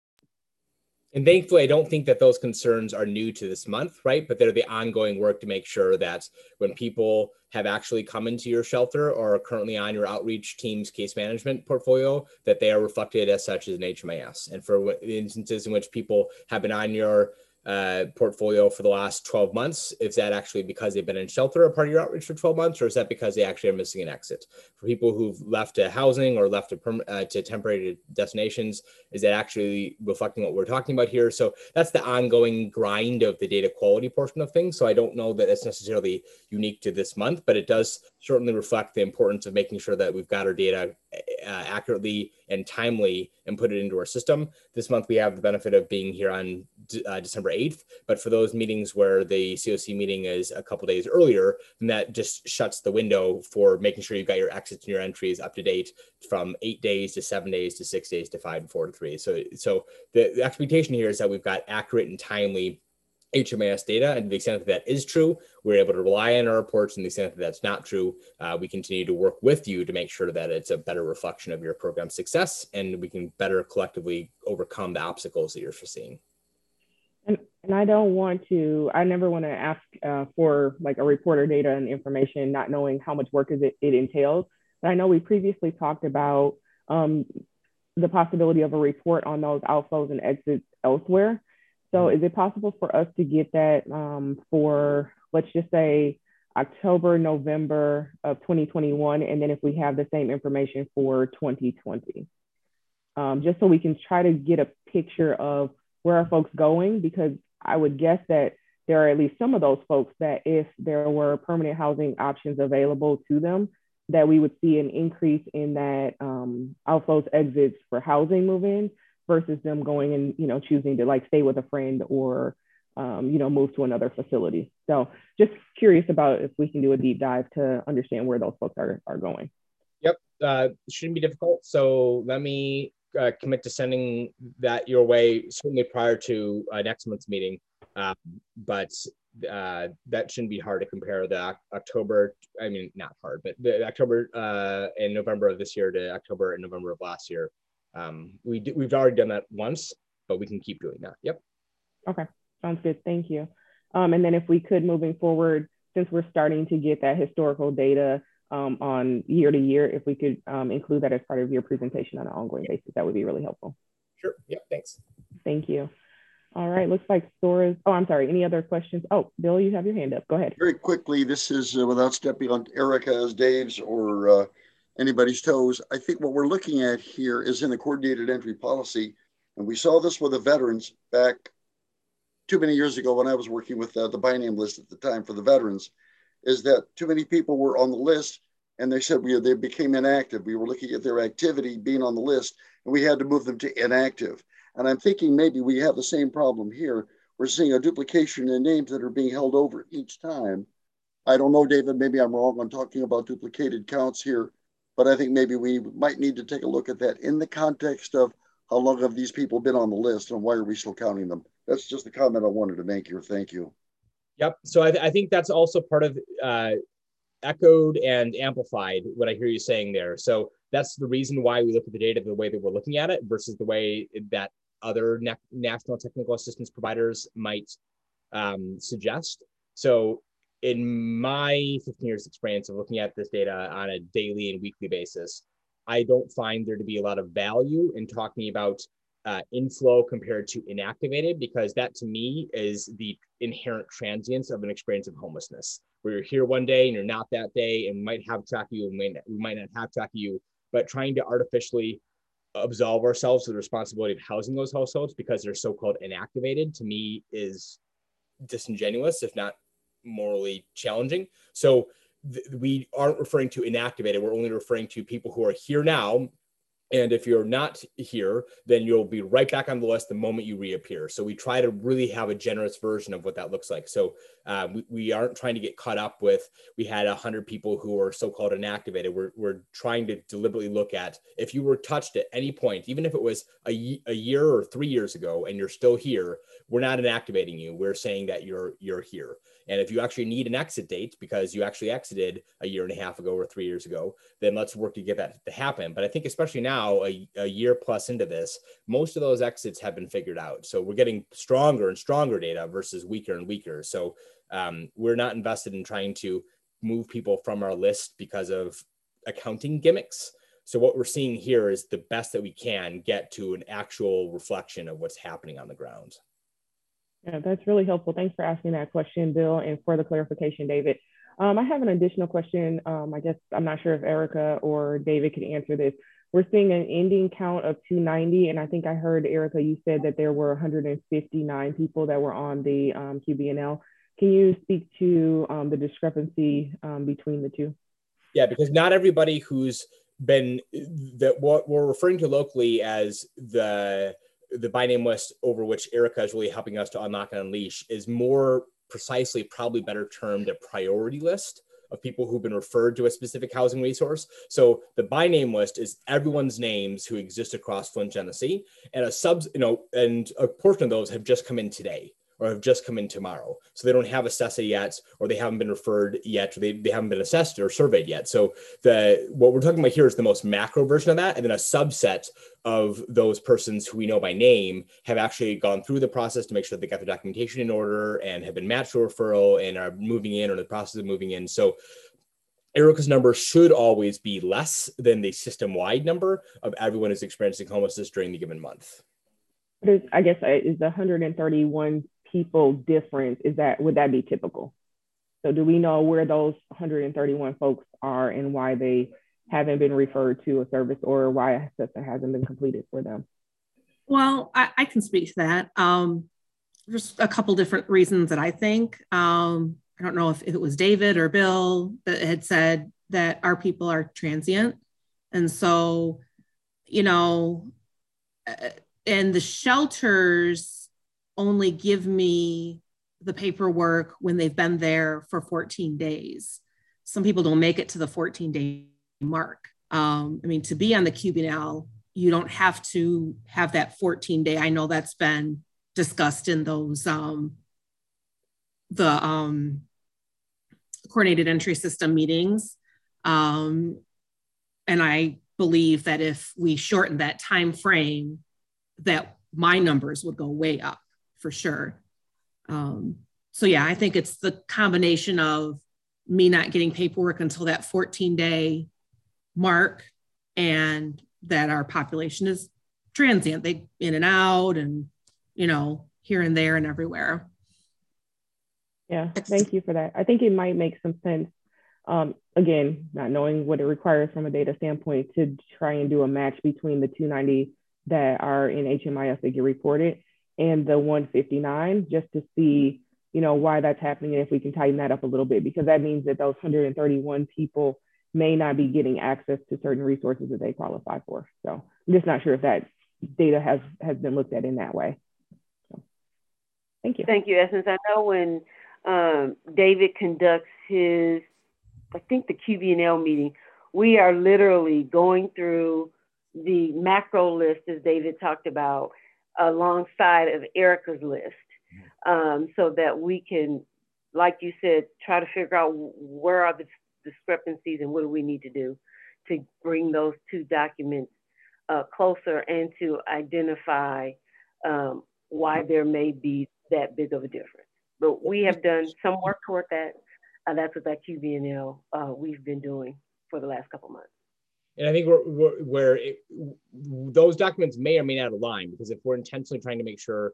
And thankfully, I don't think that those concerns are new to this month, right? But they're the ongoing work to make sure that when people have actually come into your shelter or are currently on your outreach team's case management portfolio, that they are reflected as such as an H M I S. And for instances in which people have been on your uh, portfolio for the last twelve months, is that actually because they've been in shelter or part of your outreach for twelve months, or is that because they actually are missing an exit? For people who've left to housing or left to, perm uh, to temporary destinations, is that actually reflecting what we're talking about here? So that's the ongoing grind of the data quality portion of things. So I don't know that it's necessarily unique to this month, but it does certainly reflect the importance of making sure that we've got our data uh, accurately and timely and put it into our system. This month, we have the benefit of being here on uh, December eighth, but for those meetings where the C O C meeting is a couple days earlier, then that just shuts the window for making sure you've got your exits and your entries up to date from eight days to seven days to six days to five and four to three. So, so the, the expectation here is that we've got accurate and timely H M I S data, and to the extent that that is true, we're able to rely on our reports, and to the extent that that's not true, uh, we continue to work with you to make sure that it's a better reflection of your program success, and we can better collectively overcome the obstacles that you're foreseeing. And, and I don't want to, I never want to ask uh, for like a report or data and information, not knowing how much work is it, it entails. But I know we previously talked about um, the possibility of a report on those outflows and exits elsewhere. So is it possible for us to get that um, for, let's just say, October, November of twenty twenty-one, and then if we have the same information for twenty twenty? Um, just so we can try to get a picture of where are folks going, because I would guess that there are at least some of those folks that if there were permanent housing options available to them, that we would see an increase in that um, outflows, exits for housing move-in versus them going and, you know, choosing to like stay with a friend or, um, you know, move to another facility. So just curious about if we can do a deep dive to understand where those folks are, are going. Yep, uh, shouldn't be difficult. So let me uh, commit to sending that your way, certainly prior to uh, next month's meeting. Um, but uh, that shouldn't be hard to compare the October, I mean, not hard, but the October uh, and November of this year to October and November of last year. Um, we do, we've already done that once, but we can keep doing that. Yep. Okay, sounds good. Thank you. Um, and then if we could, moving forward, since we're starting to get that historical data um, on year to year, if we could um, include that as part of your presentation on an ongoing basis, that would be really helpful. Sure. Yep. Thanks. Thank you. All right. Looks like Sora's. Oh, I'm sorry. Any other questions? Oh, Bill, you have your hand up. Go ahead. Very quickly, this is uh, without stepping on Erica's, Dave's, or uh, anybody's toes. I think what we're looking at here is in the coordinated entry policy, and we saw this with the veterans back too many years ago when I was working with uh, the by name list at the time for the veterans, is that too many people were on the list and they said we, they became inactive. We were looking at their activity being on the list and we had to move them to inactive. And I'm thinking maybe we have the same problem here. We're seeing a duplication in names that are being held over each time. I don't know, David, maybe I'm wrong on talking about duplicated counts here, but I think maybe we might need to take a look at that in the context of how long have these people been on the list and why are we still counting them? That's just the comment I wanted to make here. Thank you. Yep. So I, th I think that's also part of uh, echoed and amplified what I hear you saying there. So that's the reason why we look at the data the way that we're looking at it versus the way that other na national technical assistance providers might um, suggest. So in my fifteen years experience of looking at this data on a daily and weekly basis, I don't find there to be a lot of value in talking about uh, inflow compared to inactivated, because that to me is the inherent transience of an experience of homelessness. where you're here one day and you're not that day, and we might have track of you, we might, we might not have track of you, but trying to artificially absolve ourselves of the responsibility of housing those households because they're so-called inactivated, to me is disingenuous, if not morally challenging. So th- we aren't referring to inactivated, we're only referring to people who are here now. And if you're not here, then you'll be right back on the list the moment you reappear. So we try to really have a generous version of what that looks like. So uh, we, we aren't trying to get caught up with, we had one hundred people who are so-called inactivated. We're, we're trying to deliberately look at, if you were touched at any point, even if it was a, a year or three years ago and you're still here, we're not inactivating you. We're saying that you're, you're here. And if you actually need an exit date because you actually exited a year and a half ago or three years ago, then let's work to get that to happen. But I think especially now, a, a year plus into this, most of those exits have been figured out. So we're getting stronger and stronger data versus weaker and weaker. So um, we're not invested in trying to move people from our list because of accounting gimmicks. So what we're seeing here is the best that we can get to an actual reflection of what's happening on the ground. Yeah, that's really helpful. Thanks for asking that question, Bill, and for the clarification, David. Um, I have an additional question. Um, I guess I'm not sure if Erica or David can answer this. We're seeing an ending count of two ninety, and I think I heard, Erica, you said that there were one hundred fifty-nine people that were on the um, Q B N L. Can you speak to um, the discrepancy um, between the two? Yeah, because not everybody who's been, that what we're referring to locally as the the by name list, over which Erica is really helping us to unlock and unleash, is more precisely, probably better termed, a priority list of people who've been referred to a specific housing resource. So the by name list is everyone's names who exist across Flint, Genesee, and a sub, you know, and a portion of those have just come in today or have just come in tomorrow. So they don't have assessed yet, or they haven't been referred yet, or they, they haven't been assessed or surveyed yet. So the what we're talking about here is the most macro version of that. And then a subset of those persons who we know by name have actually gone through the process to make sure they got their documentation in order and have been matched to a referral and are moving in or in the process of moving in. So Erica's number should always be less than the system-wide number of everyone who's experiencing homelessness during the given month. But I guess is the one hundred thirty-one people different? Is that, would that be typical? So do we know where those one hundred thirty-one folks are and why they haven't been referred to a service, or why a assessment hasn't been completed for them? Well, I, I can speak to that. Um, there's a couple different reasons that I think. Um, I don't know if it was David or Bill that had said that our people are transient. And so, you know, and the shelters only give me the paperwork when they've been there for fourteen days. Some people don't make it to the fourteen day mark. Um, I mean, to be on the Q B N L, you don't have to have that fourteen day. I know that's been discussed in those, um, the um, coordinated entry system meetings. Um, and I believe that if we shorten that time frame, that my numbers would go way up for sure. Um, so yeah, I think it's the combination of me not getting paperwork until that fourteen day mark, and that our population is transient. They in and out and, you know, here and there and everywhere. Yeah, thank you for that. I think it might make some sense, um, again, not knowing what it requires from a data standpoint, to try and do a match between the two ninety that are in H M I S that get reported and the one fifty-nine, just to see, you know, why that's happening, and if we can tighten that up a little bit, because that means that those one hundred thirty-one people may not be getting access to certain resources that they qualify for. So I'm just not sure if that data has, has been looked at in that way. So, thank you. Thank you, Essence. I know when um, David conducts his, I think the Q B N L meeting, we are literally going through the macro list, as David talked about, alongside of Erica's list, um, so that we can, like you said, try to figure out where are the discrepancies and what do we need to do to bring those two documents uh, closer, and to identify um, why there may be that big of a difference. But we have done some work toward that. Uh, that's what that Q B N L uh, we've been doing for the last couple months. And I think we're, we're, where it, those documents may or may not align, because if we're intentionally trying to make sure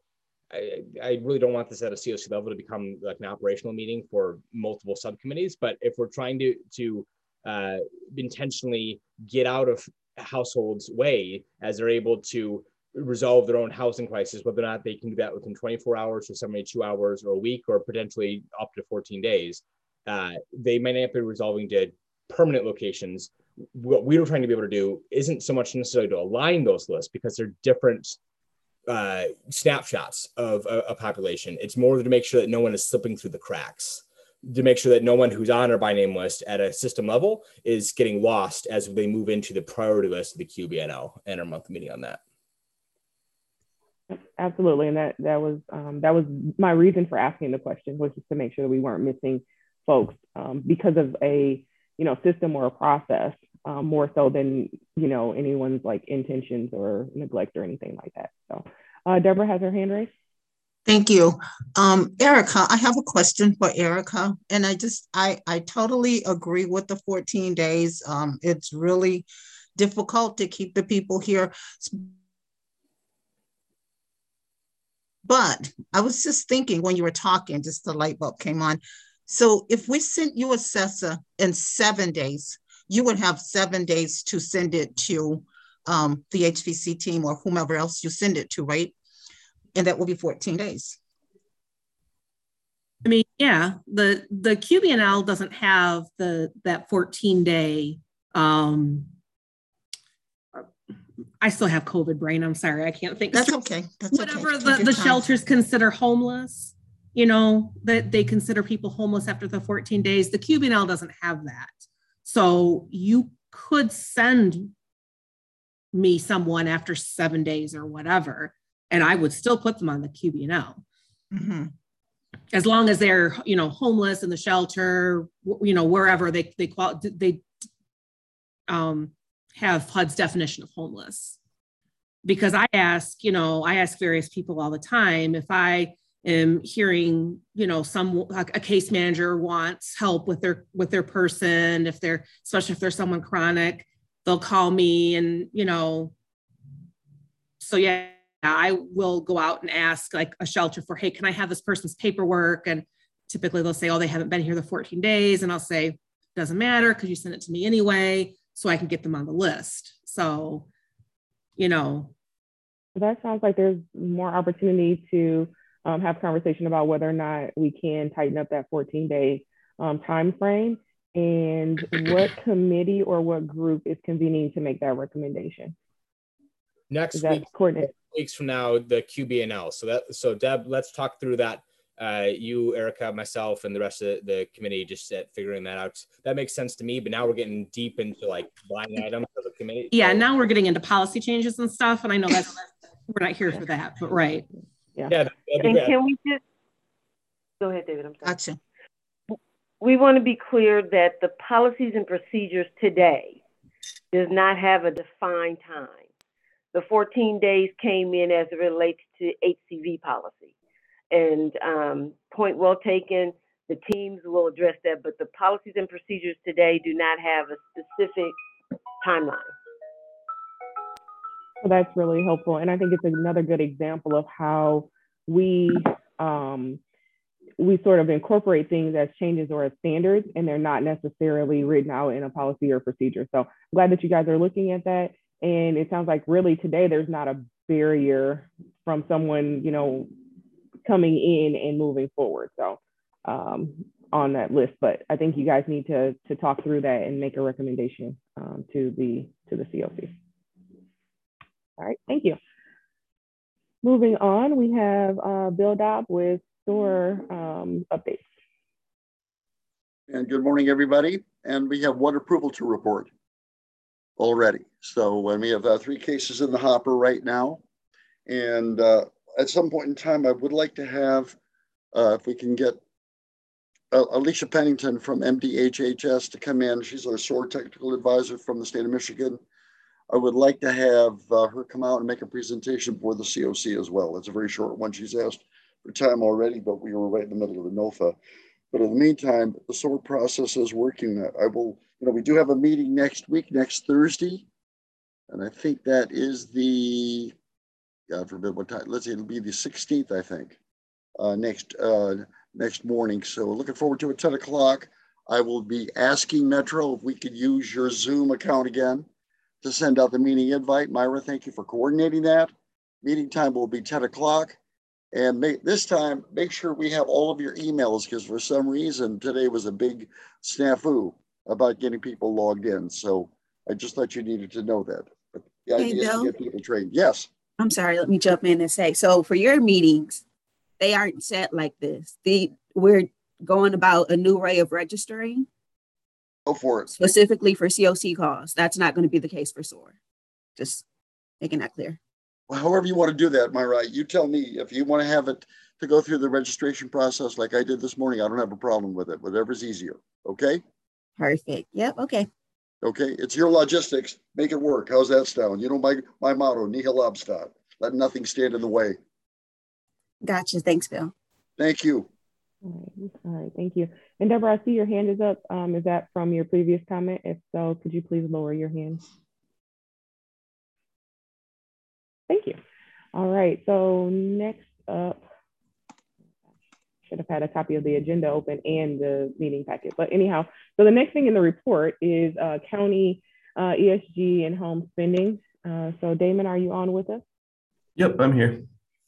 I, I really don't want this at a C O C level to become like an operational meeting for multiple subcommittees. But if we're trying to to uh, intentionally get out of households' way as they're able to resolve their own housing crisis, whether or not they can do that within twenty-four hours or seventy-two hours or a week or potentially up to fourteen days, uh, they may not be resolving to permanent locations. What we were trying to be able to do isn't so much necessarily to align those lists because they're different uh, snapshots of a, a population. It's more to make sure that no one is slipping through the cracks, to make sure that no one who's on our by name list at a system level is getting lost as they move into the priority list of the Q B N L and our monthly meeting on that. Absolutely, and that that was um, that was my reason for asking the question, was just to make sure that we weren't missing folks um, because of a you know system or a process, um, more so than you know anyone's like intentions or neglect or anything like that. So, uh, Deborah has her hand raised. Thank you, um, Erica. I have a question for Erica, and I just I I totally agree with the fourteen days. Um, it's really difficult to keep the people here. But I was just thinking when you were talking, just the light bulb came on. So if we sent you assessor in seven days, you would have seven days to send it to um, the H V C team or whomever else you send it to, right? And that will be fourteen days. I mean, yeah, the the Q B N L doesn't have the that fourteen day. Um, I still have COVID brain. I'm sorry, I can't think. That's okay. That's whatever okay. the, the shelters consider homeless, you know, that they consider people homeless after the fourteen days. The Q B N L doesn't have that. So you could send me someone after seven days or whatever, and I would still put them on the Q B N L. Mm-hmm. As long as they're, you know, homeless in the shelter, you know, wherever they, they, qual- they um, have H U D's definition of homeless. Because I ask, you know, I ask various people all the time, if I am hearing, you know, some, a case manager wants help with their, with their person, if they're, especially if there's someone chronic, they'll call me and, you know, so yeah, I will go out and ask like a shelter for, hey, can I have this person's paperwork? And typically they'll say, oh, they haven't been here the fourteen days. And I'll say, doesn't matter, because you send it to me anyway, so I can get them on the list. So, you know. That sounds like there's more opportunity to um, have conversation about whether or not we can tighten up that fourteen day um, time frame, and what committee or what group is convening to make that recommendation. Next week, weeks from now, the Q B N L. So that, so Deb, let's talk through that. Uh, you, Erica, myself, and the rest of the committee, just at figuring that out. That makes sense to me. But now we're getting deep into like line items for the committee. Yeah, so, now we're getting into policy changes and stuff, and I know that's we're not here for that, but right. Yeah. Yeah. And can we just go ahead, David? I'm sorry. Gotcha. We want to be clear that the policies and procedures today does not have a defined time. The fourteen days came in as it relates to H C V policy. And um, point well taken, the teams will address that, but the policies and procedures today do not have a specific timeline. Well, that's really helpful. And I think it's another good example of how we um, we sort of incorporate things as changes or as standards, and they're not necessarily written out in a policy or procedure. So I'm glad that you guys are looking at that. And it sounds like really today there's not a barrier from someone, you know, coming in and moving forward. So um, on that list, but I think you guys need to to talk through that and make a recommendation um, to the to the C O C. All right, thank you. Moving on, we have uh, Bill Dobb with store um, updates. And good morning, everybody. And we have one approval to report already. So when we have uh, three cases in the hopper right now, and uh, at some point in time, I would like to have, uh, if we can get uh, Alicia Pennington from M D H H S to come in. She's our S O A R technical advisor from the state of Michigan. I would like to have uh, her come out and make a presentation for the C O C as well. It's a very short one. She's asked for time already, but we were right in the middle of the NOFA. But in the meantime, the S O A R process is working. I will, you know, we do have a meeting next week, next Thursday. And I think that is the, God forbid what time. Let's see, it'll be the sixteenth, I think, uh, next uh, next morning. So looking forward to it. ten o'clock. I will be asking Metro if we could use your Zoom account again to send out the meeting invite. Myra, thank you for coordinating that. Meeting time will be ten o'clock. And make, this time, make sure we have all of your emails, because for some reason today was a big snafu about getting people logged in. So I just thought you needed to know that. But the Hey, idea is Bill. to get people trained. Yes. I'm sorry, let me jump in and say, so for your meetings, they aren't set like this. The we're going about a new way of registering. Go for it. Specifically for C O C calls. That's not going to be the case for S O A R. Just making that clear. Well, however you want to do that, Myra, you tell me. If you want to have it to go through the registration process like I did this morning, I don't have a problem with it. Whatever's easier. Okay? Perfect. Yep. Okay. Okay. It's your logistics. Make it work. How's that sound? You know, my, my motto, nihil obstat. Let nothing stand in the way. Gotcha. Thanks, Bill. Thank you. All right. All right. Thank you. And Deborah, I see your hand is up. Um, is that from your previous comment? If so, could you please lower your hand? Thank you. All right. So next up, should have had a copy of the agenda open and the meeting packet. But anyhow, so the next thing in the report is uh, county uh, E S G and home spending. Uh, so Damon, are you on with us? Yep, I'm here.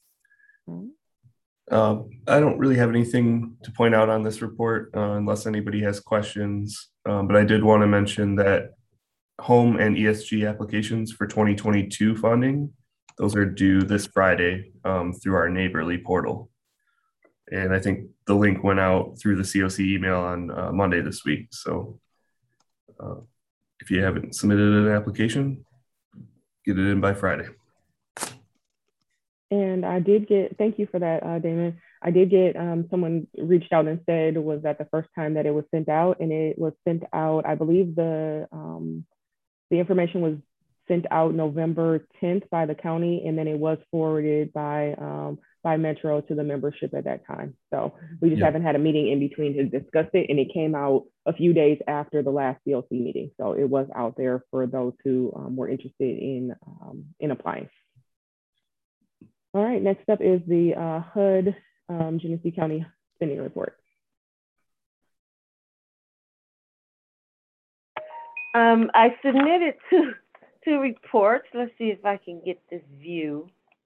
Um, I don't really have anything to point out on this report uh, unless anybody has questions, um, but I did want to mention that home and E S G applications for twenty twenty-two funding, those are due this Friday um, through our Neighborly portal. And I think the link went out through the C O C email on uh, Monday this week. So uh, if you haven't submitted an application, get it in by Friday. And I did get, thank you for that, uh, Damon. I did get, um, someone reached out and said, was that the first time that it was sent out? And it was sent out, I believe the, um, the information was sent out November tenth by the county, and then it was forwarded by, um, by Metro to the membership at that time. So we just Yep. haven't had a meeting in between to discuss it, and it came out a few days after the last C O C meeting. So it was out there for those who um, were interested in, um, in applying. All right, next up is the uh, H U D um, Genesee County spending report. Um, I submitted two, two reports. Let's see if I can get this view.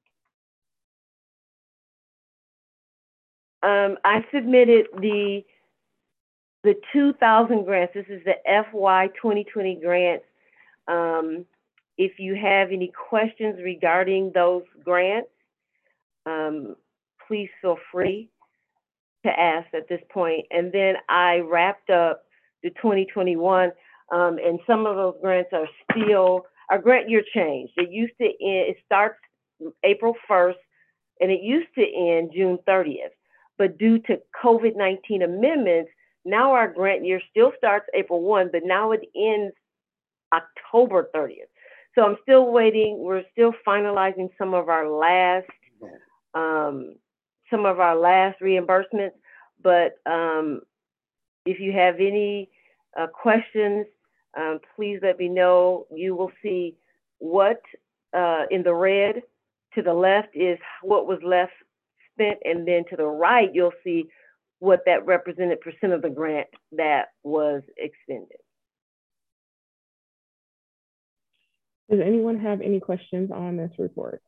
Um, I submitted the the two thousand grants. This is the F Y twenty twenty grants. Um, if you have any questions regarding those grants, um, please feel free to ask at this point. And then I wrapped up the twenty twenty-one, um, and some of those grants are still, our grant year changed. It used to end, it starts April first, and it used to end June thirtieth. But due to COVID nineteen amendments, now our grant year still starts April first, but now it ends October thirtieth. So I'm still waiting. We're still finalizing some of our last, um, some of our last reimbursements. But um, if you have any uh, questions, um, please let me know. You will see what uh, in the red to the left is what was left spent, and then to the right, you'll see what that represented percent of the grant that was expended. Does anyone have any questions on this report?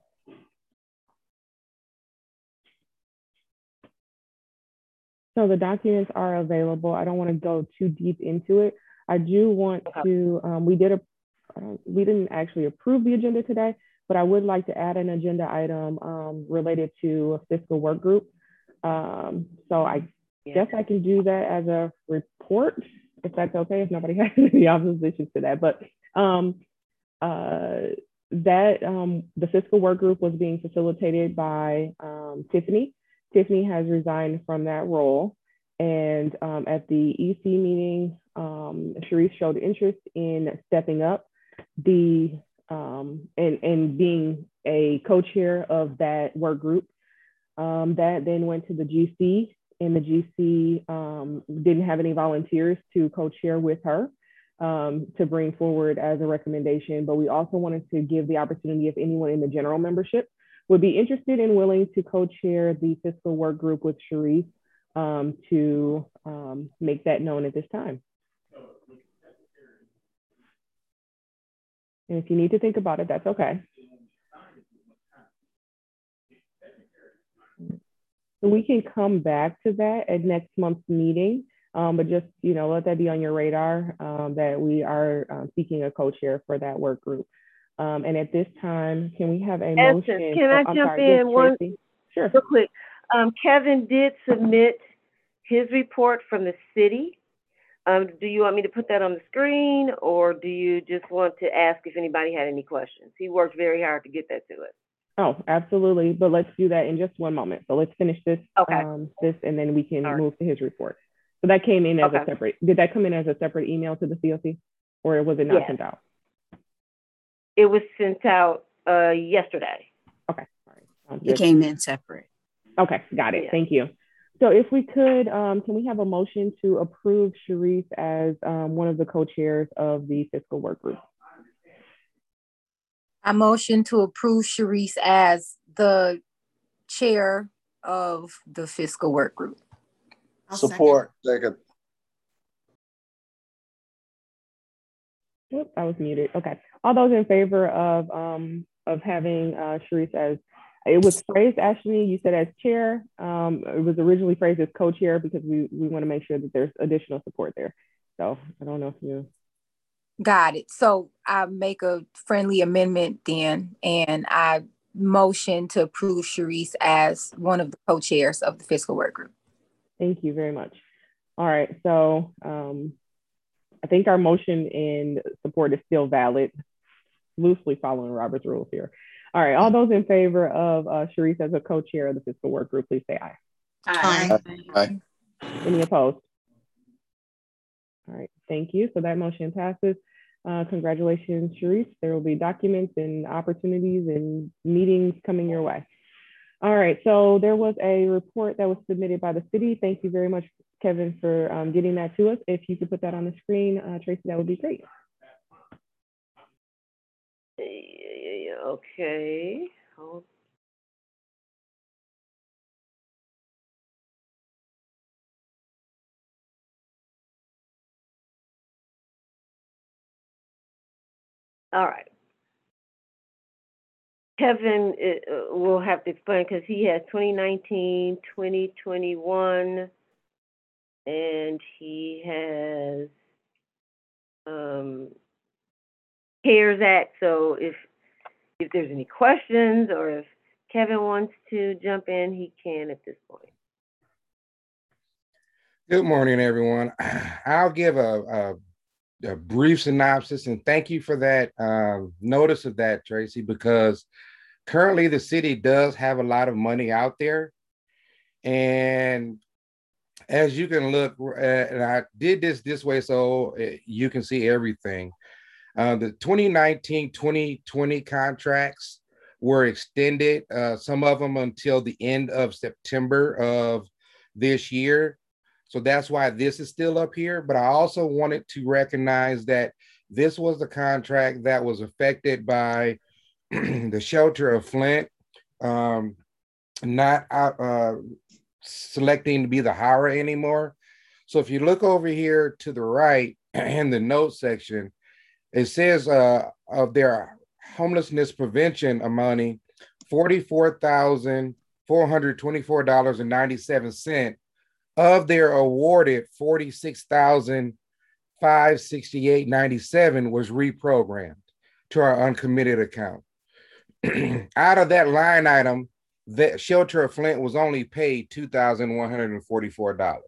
So the documents are available. I don't want to go too deep into it. I do want to, um, we did a, uh, we didn't actually approve the agenda today, but I would like to add an agenda item um, related to a fiscal work group. Um, so I yeah. guess I can do that as a report, if that's okay, if nobody has any opposition to that. But um, uh, that um, the fiscal work group was being facilitated by um, Tiffany. Tiffany has resigned from that role. And um, at the E C meeting, um, Sharice showed interest in stepping up the um, and, and being a co-chair of that work group. Um, that then went to the G C, and the G C um, didn't have any volunteers to co-chair with her um, to bring forward as a recommendation. But we also wanted to give the opportunity if anyone in the general membership would be interested and willing to co-chair the fiscal work group with Sharice um, to um, make that known at this time. And if you need to think about it, that's okay. So we can come back to that at next month's meeting, um, but just, you know, let that be on your radar um, that we are um, seeking a co-chair for that work group. Um, and at this time, can we have a Essence, motion? can I oh, jump sorry. Yes, in one Tracy. Sure. real quick? Um, Kevin did submit his report from the city. Um, do you want me to put that on the screen, or do you just want to ask if anybody had any questions? He worked very hard to get that to us. Oh, absolutely. But let's do that in just one moment. So let's finish this, okay. um, this, and then we can All move right. to his report. So that came in as okay. a separate, did that come in as a separate email to the C O C, or was it not yes. sent out? It was sent out uh, yesterday. Okay. All right. It came in separate. Okay, got it. Yeah. Thank you. So if we could, um, can we have a motion to approve Sharice as um, one of the co-chairs of the fiscal work group? I motion to approve Sharice as the chair of the fiscal work group. I'll Support. Second. Oops, I was muted. Okay. All those in favor of um, of having uh, Sharice as, it was phrased, Ashley, you said as chair. Um, it was originally phrased as co-chair because we, we want to make sure that there's additional support there. So I don't know if you. Got it. So I make a friendly amendment then, and I motion to approve Sharice as one of the co-chairs of the fiscal work group. Thank you very much. All right. So um, I think our motion and support is still valid, loosely following Robert's rules here. All right. All those in favor of uh, Sharice as a co-chair of the fiscal work group, please say aye. Aye. Aye. Any opposed? All right. Thank you. So that motion passes. Uh, congratulations, Sharice. There will be documents and opportunities and meetings coming your way. All right. So there was a report that was submitted by the city. Thank you very much, Kevin, for um, getting that to us. If you could put that on the screen, uh, Tracy, that would be great. Okay. Hold. All right. Kevin uh, will have to explain because he has twenty nineteen, twenty twenty-one, and he has um, CARES Act. So if if there's any questions or if Kevin wants to jump in, he can at this point. Good morning, everyone. I'll give a, a a brief synopsis, and thank you for that um, notice of that, Tracy, because currently the city does have a lot of money out there. And as you can look, uh, and I did this this way so you can see everything. Uh, the twenty nineteen twenty twenty contracts were extended, uh, some of them until the end of September of this year. So that's why this is still up here. But I also wanted to recognize that this was the contract that was affected by the shelter of Flint, um, not uh, selecting to be the hirer anymore. So if you look over here to the right in the notes section, it says uh, of their homelessness prevention money, forty-four thousand four hundred twenty-four dollars and ninety-seven cents of their awarded forty-six thousand five hundred sixty-eight dollars and ninety-seven cents was reprogrammed to our uncommitted account. Out of that line item, the Shelter of Flint was only paid two thousand one hundred forty-four dollars.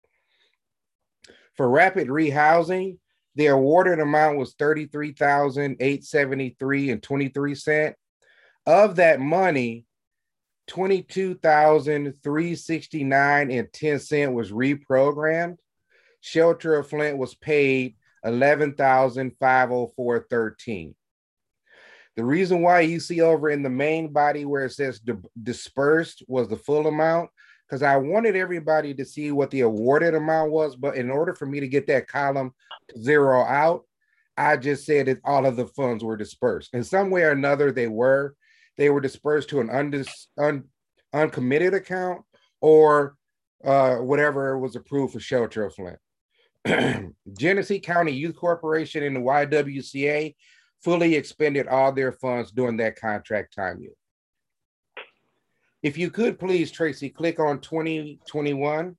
For rapid rehousing, the awarded amount was thirty-three thousand eight hundred seventy-three dollars and twenty-three cents. Of that money, twenty-two thousand three hundred sixty-nine dollars and ten cents was reprogrammed. Shelter of Flint was paid eleven thousand five hundred four dollars and thirteen cents. The reason why you see over in the main body where it says dispersed was the full amount, because I wanted everybody to see what the awarded amount was, but in order for me to get that column to zero out, I just said that all of the funds were dispersed. In some way or another, they were. they were dispersed to an undis, un, uncommitted account or uh, whatever was approved for Shelter of Flint. Genesee County Youth Corporation and the Y W C A fully expended all their funds during that contract time year. If you could please, Tracy, click on twenty twenty-one.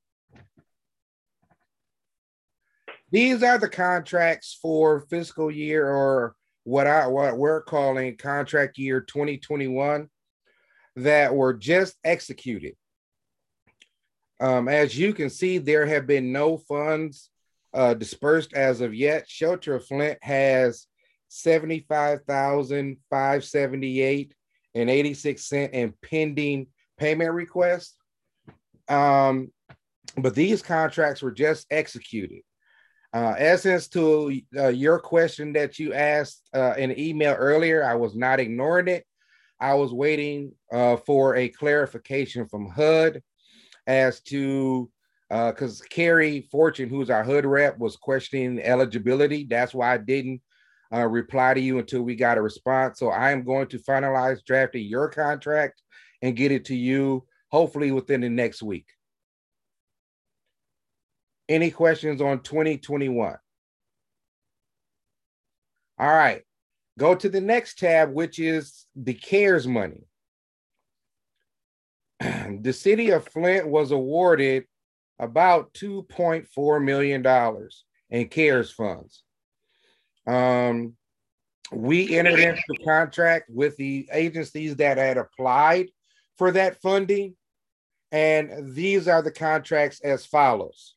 These are the contracts for fiscal year, or what I what we're calling contract year twenty twenty-one, that were just executed. Um, as you can see, there have been no funds uh, dispersed as of yet. Shelter of Flint has seventy-five thousand five hundred seventy-eight dollars and eighty-six cents in pending payment requests. Um, but these contracts were just executed. Uh, essence to uh, your question that you asked uh, in an email earlier, I was not ignoring it. I was waiting uh, for a clarification from H U D as to, because uh, Carrie Fortune, who's our H U D rep, was questioning eligibility. That's why I didn't uh, reply to you until we got a response. So I am going to finalize drafting your contract and get it to you hopefully within the next week. Any questions on twenty twenty-one? All right, go to the next tab, which is the CARES money. The city of Flint was awarded about two point four million dollars in CARES funds. Um, we entered into contract with the agencies that had applied for that funding, and these are the contracts as follows.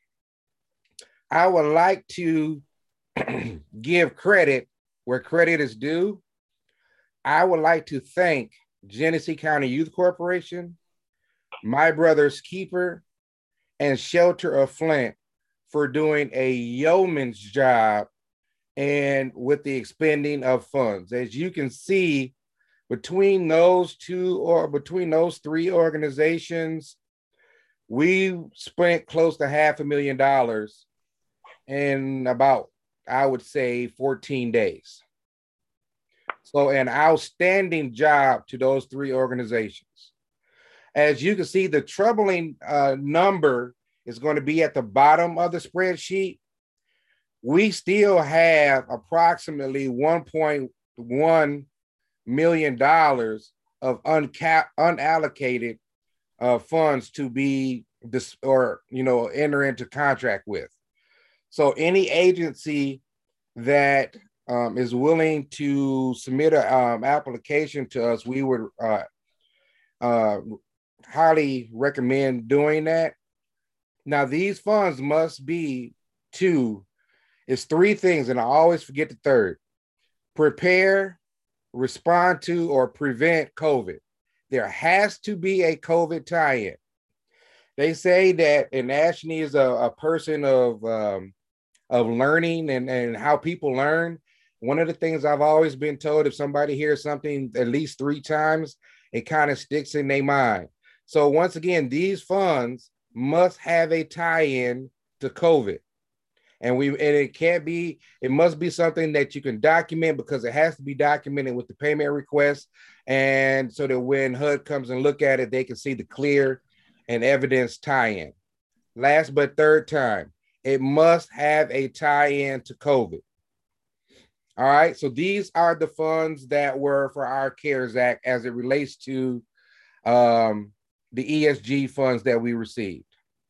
I would like to give credit where credit is due. I would like to thank Genesee County Youth Corporation, My Brother's Keeper, and Shelter of Flint for doing a yeoman's job and with the expending of funds. As you can see, between those two or between those three organizations, we spent close to half a million dollars in about, I would say, fourteen days. So an outstanding job to those three organizations. As you can see, the troubling uh, number is going to be at the bottom of the spreadsheet. We still have approximately one point one million dollars of uncap unallocated uh, funds to be this or, you know, enter into contract with. So any agency that um, is willing to submit an um, application to us, we would uh, uh, highly recommend doing that. Now, these funds must be two, it's three things, and I always forget the third. Prepare, respond to, or prevent COVID. There has to be a COVID tie-in. They say that an Ashley is a, a person of um, of learning and, and how people learn. One of the things I've always been told, if somebody hears something at least three times, it kind of sticks in their mind. So once again, these funds must have a tie-in to COVID. And we and it can't be, it must be something that you can document, because it has to be documented with the payment request. And so that when H U D comes and look at it, they can see the clear and evidence tie-in. Last but third time, it must have a tie-in to COVID. All right, so these are the funds that were for our CARES Act as it relates to um, the E S G funds that we received.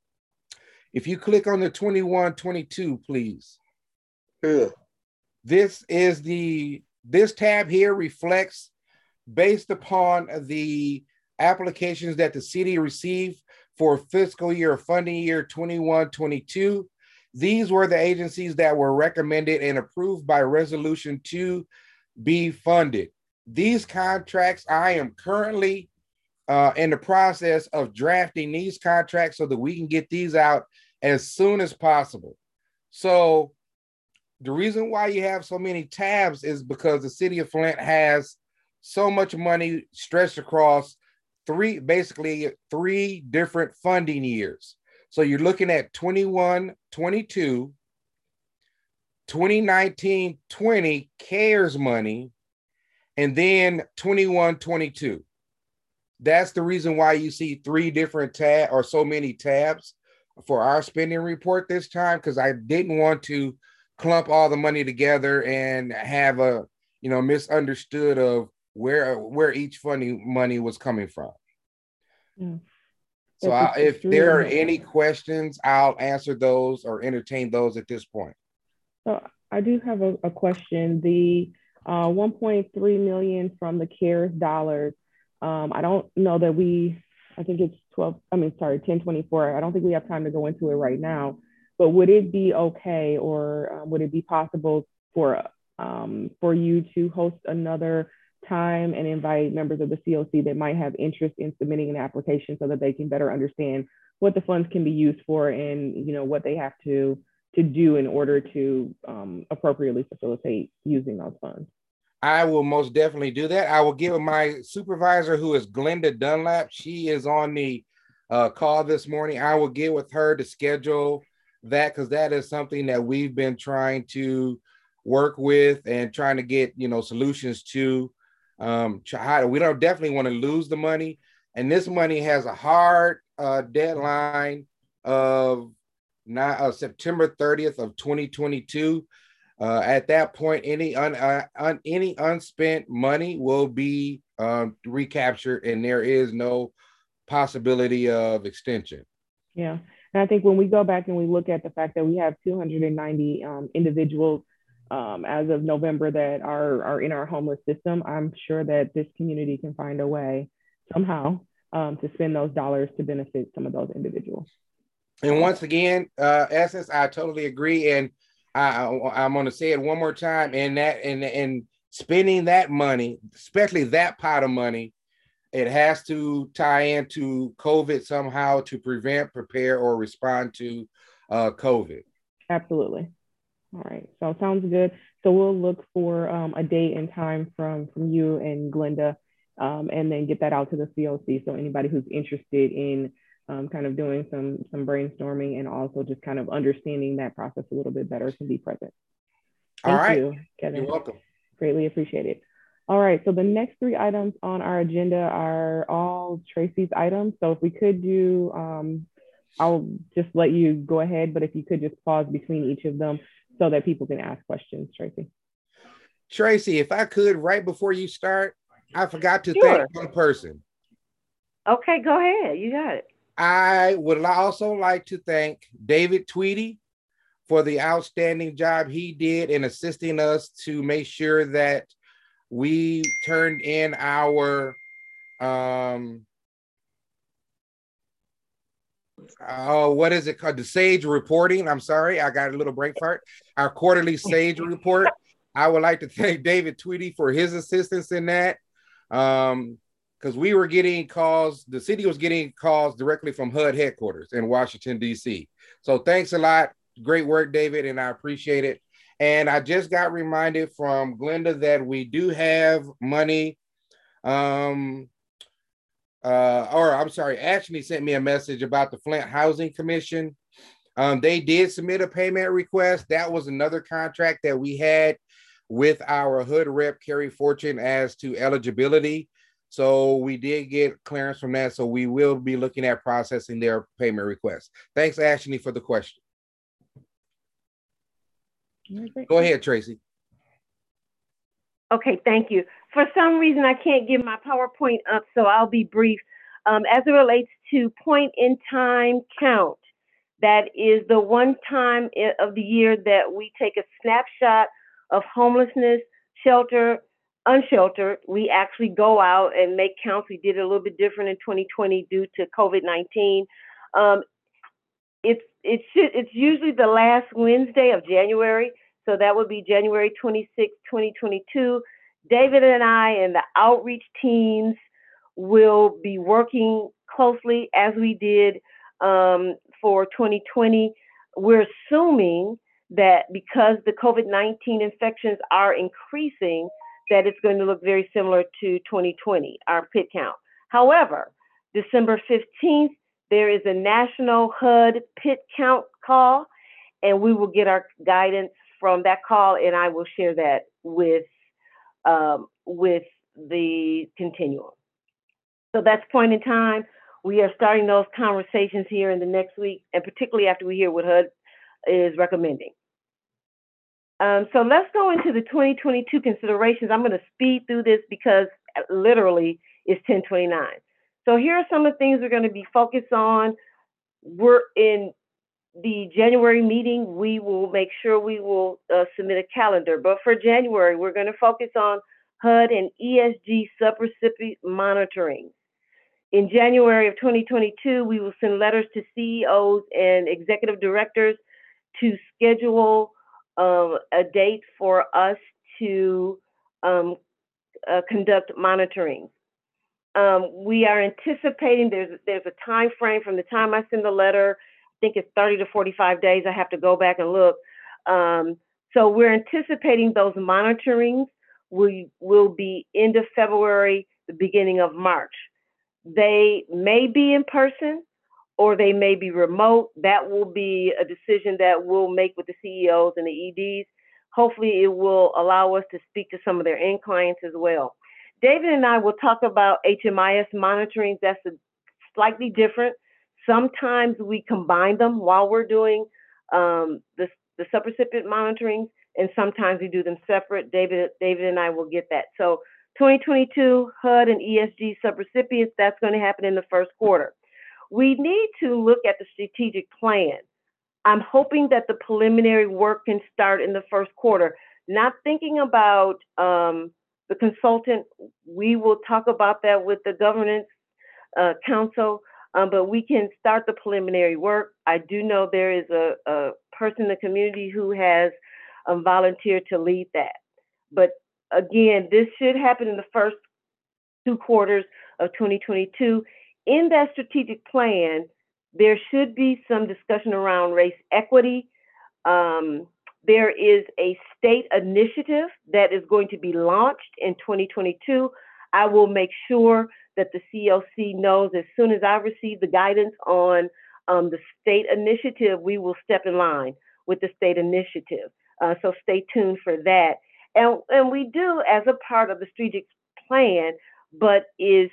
If you click on the twenty-one twenty-two, please. Yeah. This is the, this tab here reflects based upon the applications that the city received for fiscal year funding year twenty-one twenty-two. These were the agencies that were recommended and approved by resolution to be funded. These contracts, I am currently uh, in the process of drafting these contracts so that we can get these out as soon as possible. So the reason why you have so many tabs is because the city of Flint has so much money stretched across three, basically three different funding years. So you're looking at twenty-one twenty-two, twenty nineteen twenty CARES money, and then twenty-one, twenty-two. That's the reason why you see three different tab or so many tabs for our spending report this time, because I didn't want to clump all the money together and have a, you know, misunderstood of where where each funding money was coming from. Yeah. So I, if there are any questions, I'll answer those or entertain those at this point. So I do have a, a question. The uh, one point three million from the CARES dollars. Um, I don't know that we, I think it's twelve, I mean, sorry, ten twenty-four. I don't think we have time to go into it right now, but would it be okay, or uh, would it be possible for, um, for you to host another time and invite members of the C O C that might have interest in submitting an application so that they can better understand what the funds can be used for and, you know, what they have to, to do in order to um, appropriately facilitate using those funds? I will most definitely do that. I will give my supervisor, who is Glenda Dunlap. She is on the uh, call this morning. I will get with her to schedule that, because that is something that we've been trying to work with and trying to get, you know, solutions to. Um, try, we don't definitely want to lose the money. And this money has a hard uh, deadline of not, uh, September thirtieth of twenty twenty-two. Uh, at that point, any un, uh, un, any unspent money will be um, recaptured, and there is no possibility of extension. Yeah, and I think when we go back and we look at the fact that we have two hundred ninety um, individuals um, as of November that are, are in our homeless system, I'm sure that this community can find a way somehow um, to spend those dollars to benefit some of those individuals. And once again, uh, Essence, I totally agree. And I, I'm going to say it one more time, and that and and spending that money, especially that pot of money, it has to tie into COVID somehow to prevent, prepare, or respond to uh, COVID. Absolutely. All right. So sounds good. So we'll look for um, a date and time from from you and Glenda, um, and then get that out to the C O C. So anybody who's interested in Um, kind of doing some some brainstorming and also just kind of understanding that process a little bit better can be present. Thank All right. you, Kevin. You're welcome. Greatly appreciate it. All right, so the next three items on our agenda are all Tracy's items. So if we could do, um, I'll just let you go ahead, but if you could just pause between each of them so that people can ask questions, Tracy. Tracy, if I could, right before you start, I forgot to Sure. thank one person. Okay, go ahead. You got it. I would also like to thank David Tweedy for the outstanding job he did in assisting us to make sure that we turned in our um oh what is it called, the SAGE reporting. I'm sorry, I got a little brain fart. Our quarterly SAGE report. I would like to thank David Tweedy for his assistance in that. Um, because we were getting calls, the city was getting calls directly from H U D headquarters in Washington, D C. So thanks a lot. Great work, David, and I appreciate it. And I just got reminded from Glenda that we do have money. Um, uh, or I'm sorry, Ashley sent me a message about the Flint Housing Commission. Um, they did submit a payment request. That was another contract that we had with our H U D rep, Carrie Fortune, as to eligibility. So we did get clearance from that. So we will be looking at processing their payment request. Thanks, Ashley, for the question. Go ahead, Tracy. Okay, thank you. For some reason, I can't get my PowerPoint up, so I'll be brief. Um, as it relates to point in time count, that is the one time of the year that we take a snapshot of homelessness, shelter, unsheltered. We actually go out and make counts. We did it a little bit different in twenty twenty due to COVID nineteen. Um, it's it's it's usually the last Wednesday of January, so that would be January twenty-sixth, twenty twenty-two. David and I and the outreach teams will be working closely as we did um, for twenty twenty. We're assuming that because the COVID nineteen infections are increasing, that it's going to look very similar to twenty twenty, our pit count. However, December fifteenth, there is a national H U D pit count call, and we will get our guidance from that call, and I will share that with um, with the continuum. So that's point in time. We are starting those conversations here in the next week, and particularly after we hear what H U D is recommending. Um, so let's go into the twenty twenty-two considerations. I'm going to speed through this because literally it's ten twenty-nine. So here are some of the things we're going to be focused on. We're in the January meeting. We will make sure we will uh, submit a calendar. But for January, we're going to focus on H U D and E S G subrecipient monitoring. In January of twenty twenty-two, we will send letters to C E Os and executive directors to schedule um, a date for us to um, uh, conduct monitoring. Um, we are anticipating there's there's a time frame from the time I send the letter. I think it's thirty to forty-five days. I have to go back and look. Um, so we're anticipating those monitorings will will be end of February, the beginning of March. They may be in person or they may be remote. That will be a decision that we'll make with the C E Os and the E Ds. Hopefully it will allow us to speak to some of their end clients as well. David and I will talk about H M I S monitoring. That's a slightly different. Sometimes we combine them while we're doing um, the, the subrecipient monitoring, and sometimes we do them separate. David, David and I will get that. So twenty twenty-two H U D and E S G subrecipients, that's going to happen in the first quarter. We need to look at the strategic plan. I'm hoping that the preliminary work can start in the first quarter. Not thinking about um, the consultant, we will talk about that with the governance uh, council, um, but we can start the preliminary work. I do know there is a, a person in the community who has um, volunteered to lead that. But again, this should happen in the first two quarters of twenty twenty-two. In that strategic plan, there should be some discussion around race equity. Um, there is a state initiative that is going to be launched in twenty twenty-two. I will make sure that the C O C knows as soon as I receive the guidance on um, the state initiative, we will step in line with the state initiative. Uh, so stay tuned for that. And, and we do as a part of the strategic plan, but is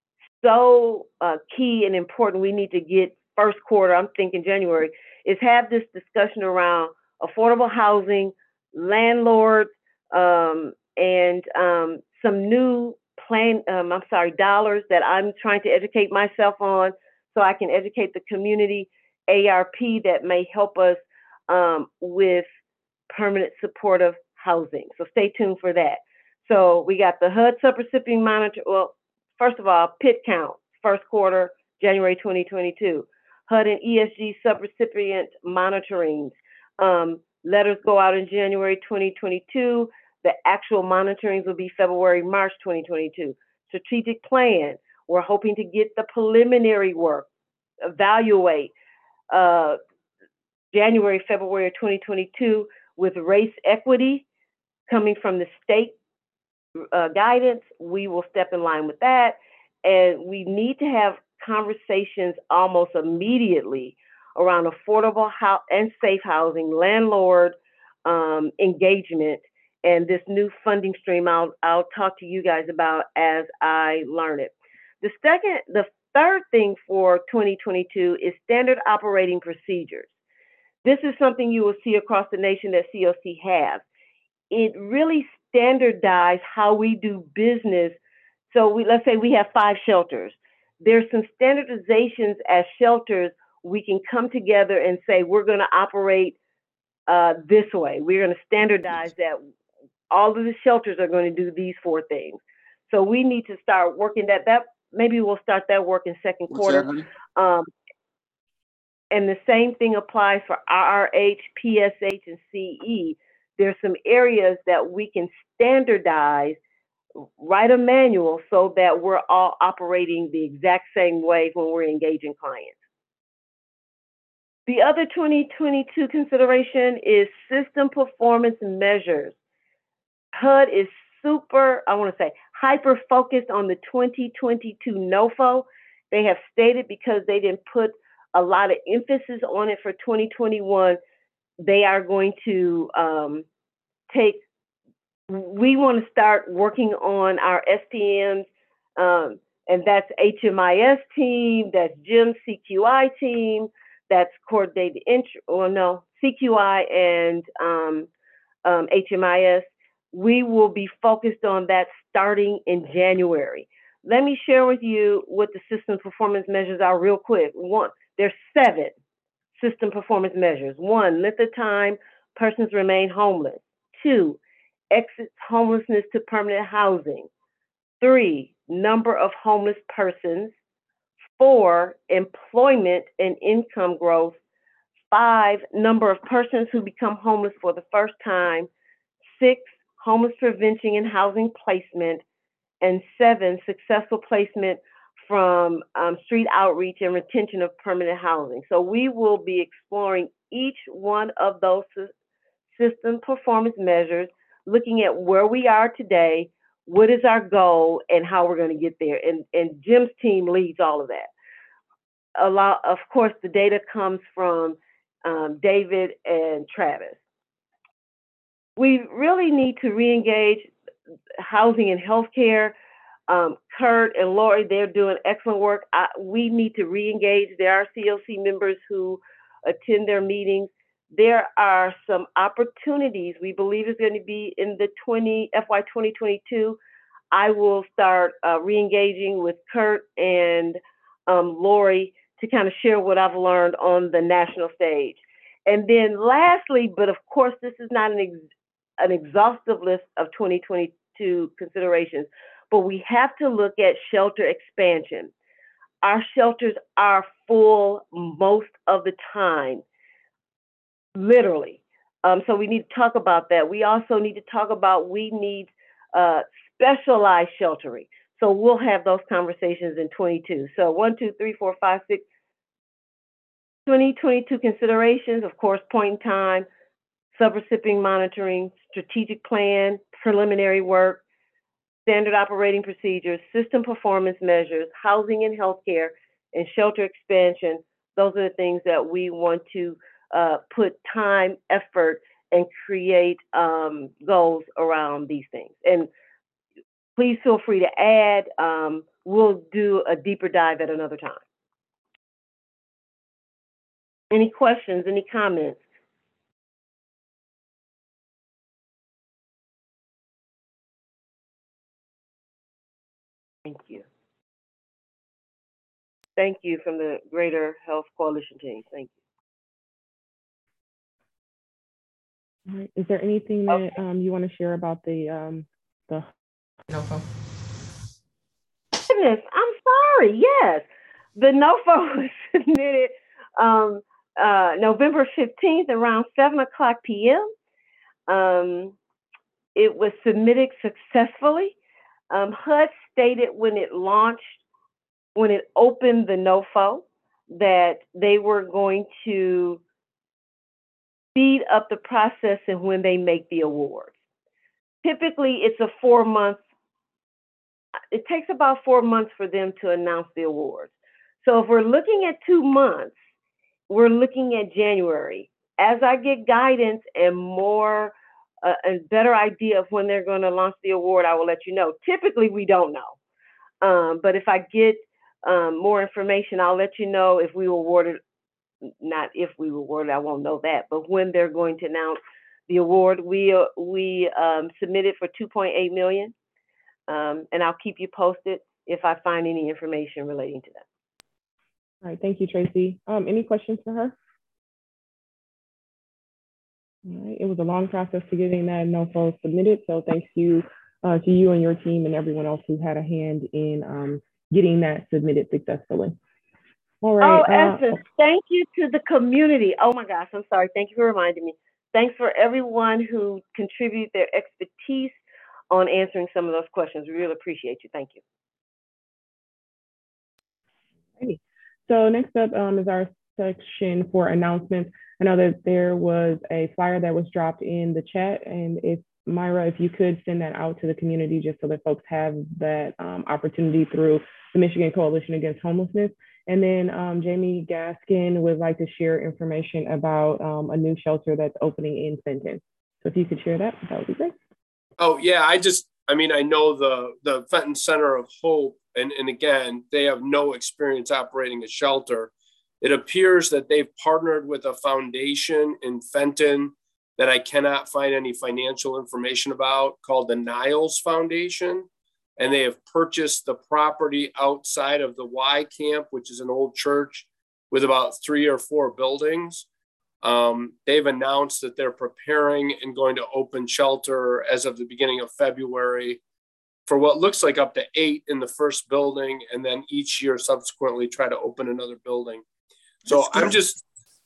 so uh, key and important. We need to get first quarter, I'm thinking January, is have this discussion around affordable housing, landlords, um, and um, some new plan, um, I'm sorry, dollars that I'm trying to educate myself on so I can educate the community, A R P that may help us um, with permanent supportive housing. So stay tuned for that. So we got the H U D subrecipient monitor. Well, first of all, P I T count, first quarter, January twenty twenty-two. H U D and E S G subrecipient monitorings. Um, letters go out in January twenty twenty-two. The actual monitorings will be February, March twenty twenty-two. Strategic plan. We're hoping to get the preliminary work, evaluate uh, January, February twenty twenty-two with race equity coming from the state uh, guidance. We will step in line with that. And we need to have conversations almost immediately around affordable house and safe housing, landlord um, engagement, and this new funding stream I'll, I'll talk to you guys about as I learn it. The second, the third thing for twenty twenty-two is standard operating procedures. This is something you will see across the nation that C O C has. It really standardized how we do business. So we, let's say we have five shelters. There's some standardizations as shelters. We can come together and say, we're going to operate uh, this way. We're going to standardize that all of the shelters are going to do these four things. So we need to start working that. That maybe we'll start that work in second What's quarter. that, um, and the same thing applies for R R H, P S H, and C E. There's some areas that we can standardize, write a manual so that we're all operating the exact same way when we're engaging clients. The other twenty twenty-two consideration is system performance measures. H U D is super, I want to say, hyper focused on the twenty twenty-two NOFO. They have stated because they didn't put a lot of emphasis on it for twenty twenty-one, they are going to um, take we want to start working on our S P Ms, um, and that's H M I S team, that's Jim's C Q I team, that's coordinated entry, or no, C Q I and um, um, H M I S. We will be focused on that starting in January. Let me share with you what the system performance measures are real quick. One, there's seven system performance measures. One, length of time persons remain homeless. Two, exits homelessness to permanent housing. Three, number of homeless persons. Four, employment and income growth. Five, number of persons who become homeless for the first time. Six, homeless prevention and housing placement. And seven, successful placement from um, street outreach and retention of permanent housing. So we will be exploring each one of those system performance measures, looking at where we are today, what is our goal, and how we're going to get there. And, and Jim's team leads all of that. A lot, of course, the data comes from um, David and Travis. We really need to re-engage housing and healthcare. Um, Kurt and Lori, they're doing excellent work. I, we need to re-engage. There are C O C members who attend their meetings. There are some opportunities we believe is going to be in the twenty F Y twenty twenty-two. I will start uh, re-engaging with Kurt and um, Lori to kind of share what I've learned on the national stage. And then lastly, but of course, this is not an, ex an exhaustive list of twenty twenty-two considerations, but we have to look at shelter expansion. Our shelters are full most of the time, literally. Um, so we need to talk about that. We also need to talk about we need uh, specialized sheltering. So we'll have those conversations in twenty-two. So one, two, three, four, five, six, twenty twenty-two considerations, of course, point in time, subrecipient monitoring, strategic plan, preliminary work, standard operating procedures, system performance measures, housing and healthcare, and shelter expansion. Those are the things that we want to uh, put time, effort, and create um, goals around these things. And please feel free to add. Um, we'll do a deeper dive at another time. Any questions, any comments? Thank you. Thank you from the Greater Health Coalition team. Thank you. All right. Is there anything that um, you want to share about the um, the NOFO? Goodness, I'm sorry. Yes, the NOFO was submitted um, uh, November fifteenth around seven o'clock p m Um, it was submitted successfully. Um, H U D stated when it launched, when it opened the NOFO, that they were going to speed up the process and when they make the awards. Typically, it's a four month, it takes about four months for them to announce the awards. So if we're looking at two months, we're looking at January. As I get guidance and more, uh, a better idea of when they're going to launch the award, I will let you know. Typically, we don't know. Um, but if I get um, more information, I'll let you know if we awarded, not if we awarded, I won't know that, but when they're going to announce the award. We, uh, we um, submitted for two point eight million dollars, um, and I'll keep you posted if I find any information relating to that. All right, thank you, Tracy. Um, any questions for her? All right, it was a long process to getting that NOFO submitted, so thanks you uh, to you and your team and everyone else who had a hand in um, getting that submitted successfully. All right. Oh, uh, Essence, thank you to the community. Oh my gosh, I'm sorry. Thank you for reminding me. Thanks for everyone who contribute their expertise on answering some of those questions. We really appreciate you. Thank you. Great. So next up um, is our section for announcements. I know that there was a flyer that was dropped in the chat, and if Myra, if you could send that out to the community just so that folks have that um, opportunity through the Michigan Coalition Against Homelessness. And then um, Jamie Gaskin would like to share information about um, a new shelter that's opening in Fenton. So if you could share that, that would be great. Oh, yeah, I just, I mean, I know the, the Fenton Center of Hope, and, and again, they have no experience operating a shelter. It appears that they've partnered with a foundation in Fenton that I cannot find any financial information about, called the Niles Foundation. And they have purchased the property outside of the Y Camp, which is an old church with about three or four buildings. Um, they've announced that they're preparing and going to open shelter as of the beginning of February for what looks like up to eight in the first building, and then each year subsequently try to open another building. So I'm just,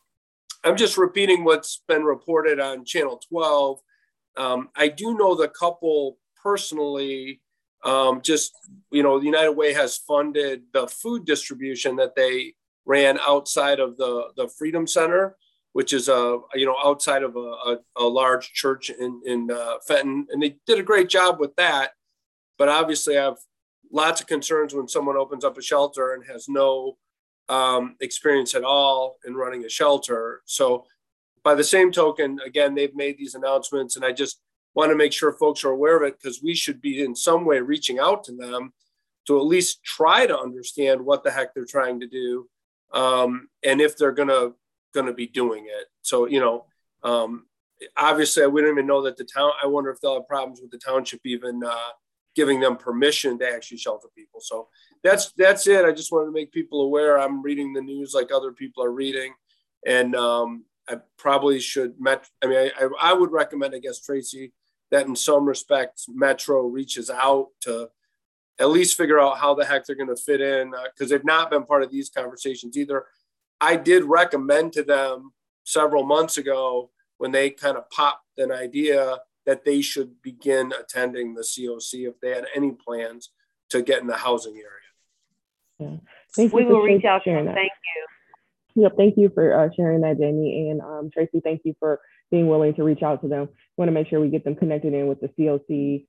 I'm just repeating what's been reported on Channel twelve. Um, I do know the couple personally. Um, just, you know, the United Way has funded the food distribution that they ran outside of the, the Freedom Center, which is a, you know, outside of a, a, a large church in, in uh, Fenton. And they did a great job with that. But obviously I have lots of concerns when someone opens up a shelter and has no um, experience at all in running a shelter. So by the same token, again, they've made these announcements, and I just want to make sure folks are aware of it, because we should be in some way reaching out to them to at least try to understand what the heck they're trying to do. Um, and if they're going to, going to be doing it. So, you know, um, obviously we don't even know that the town, I wonder if they'll have problems with the township even uh, giving them permission to actually shelter people. So that's, that's it. I just wanted to make people aware. I'm reading the news like other people are reading. And um, I probably should, met, I mean, I, I would recommend, I guess, Tracy, that in some respects, Metro reaches out to at least figure out how the heck they're going to fit in, because uh, they've not been part of these conversations either. I did recommend to them several months ago when they kind of popped an idea that they should begin attending the C O C if they had any plans to get in the housing area. Yeah. Thank we you will for reach out to sharing them. that. Thank you. Yep, thank you for uh, sharing that, Jamie. And um, Tracy, thank you for being willing to reach out to them. We want to make sure we get them connected in with the C O C,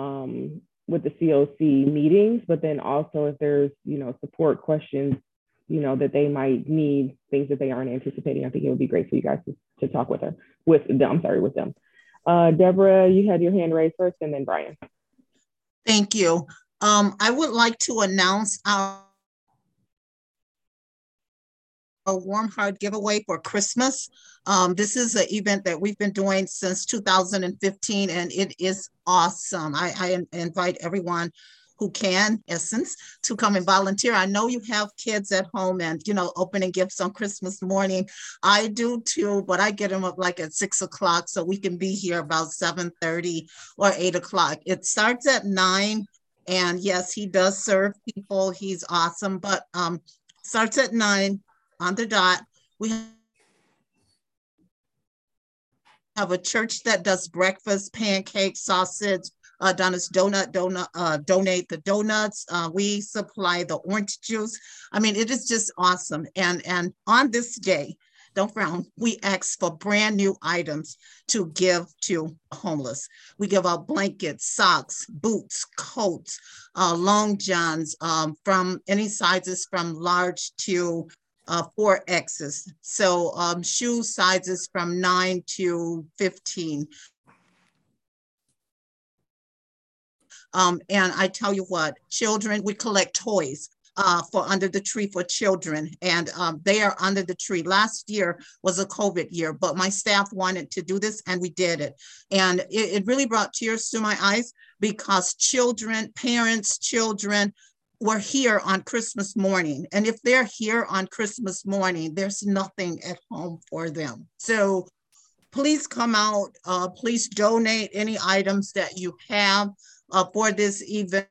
um, with the C O C meetings, but then also if there's, you know, support questions, you know, that they might need, things that they aren't anticipating, I think it would be great for you guys to, to talk with her, with them, I'm sorry, with them. Uh, Deborah, you had your hand raised first, and then Brian. Thank you. Um, I would like to announce our a warm heart giveaway for Christmas. Um, this is an event that we've been doing since two thousand fifteen, and it is awesome. I, I invite everyone who can, Essence, to come and volunteer. I know you have kids at home and, you know, opening gifts on Christmas morning. I do too, but I get them up like at six o'clock so we can be here about seven thirty or eight o'clock. It starts at nine, and yes, he does serve people. He's awesome, but um, starts at nine on the dot. We have a church that does breakfast, pancakes, sausage. Uh, Donna's Donut, donut uh, donate the donuts. Uh, we supply the orange juice. I mean, it is just awesome. And, and on this day, don't frown, we ask for brand new items to give to homeless. We give out blankets, socks, boots, coats, uh, long johns, um, from any sizes from large to uh, four X's. So um, shoe sizes from nine to fifteen. Um, and I tell you what, children, we collect toys uh, for under the tree for children, and um, they are under the tree. Last year was a COVID year, but my staff wanted to do this and we did it. And it, it really brought tears to my eyes because children, parents, children were here on Christmas morning. And if they're here on Christmas morning, there's nothing at home for them. So please come out, uh, please donate any items that you have Uh, for this event.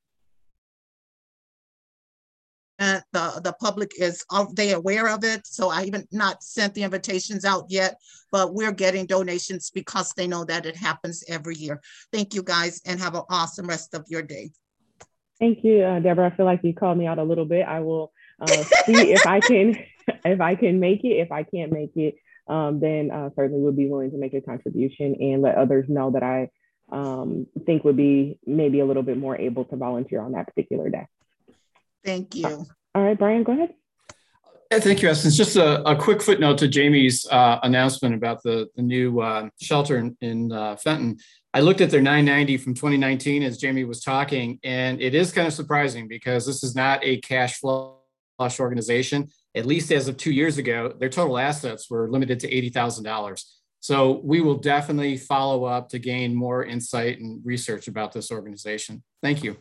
Uh, the, the public is, are they aware of it? So I even not sent the invitations out yet, but we're getting donations because they know that it happens every year. Thank you guys, and have an awesome rest of your day. Thank you, uh, Deborah. I feel like you called me out a little bit. I will uh, see if I can, if I can make it. If I can't make it, um, then uh, certainly would be willing to make a contribution and let others know that I um, think would be maybe a little bit more able to volunteer on that particular day. Thank you. All right, Brian, go ahead. Yeah, thank you, Essence. Just a, a quick footnote to Jamie's uh, announcement about the, the new uh, shelter in, in uh, Fenton. I looked at their nine ninety from twenty nineteen as Jamie was talking, and it is kind of surprising because this is not a cash flush organization. At least as of two years ago, their total assets were limited to eighty thousand dollars. So we will definitely follow up to gain more insight and research about this organization. Thank you.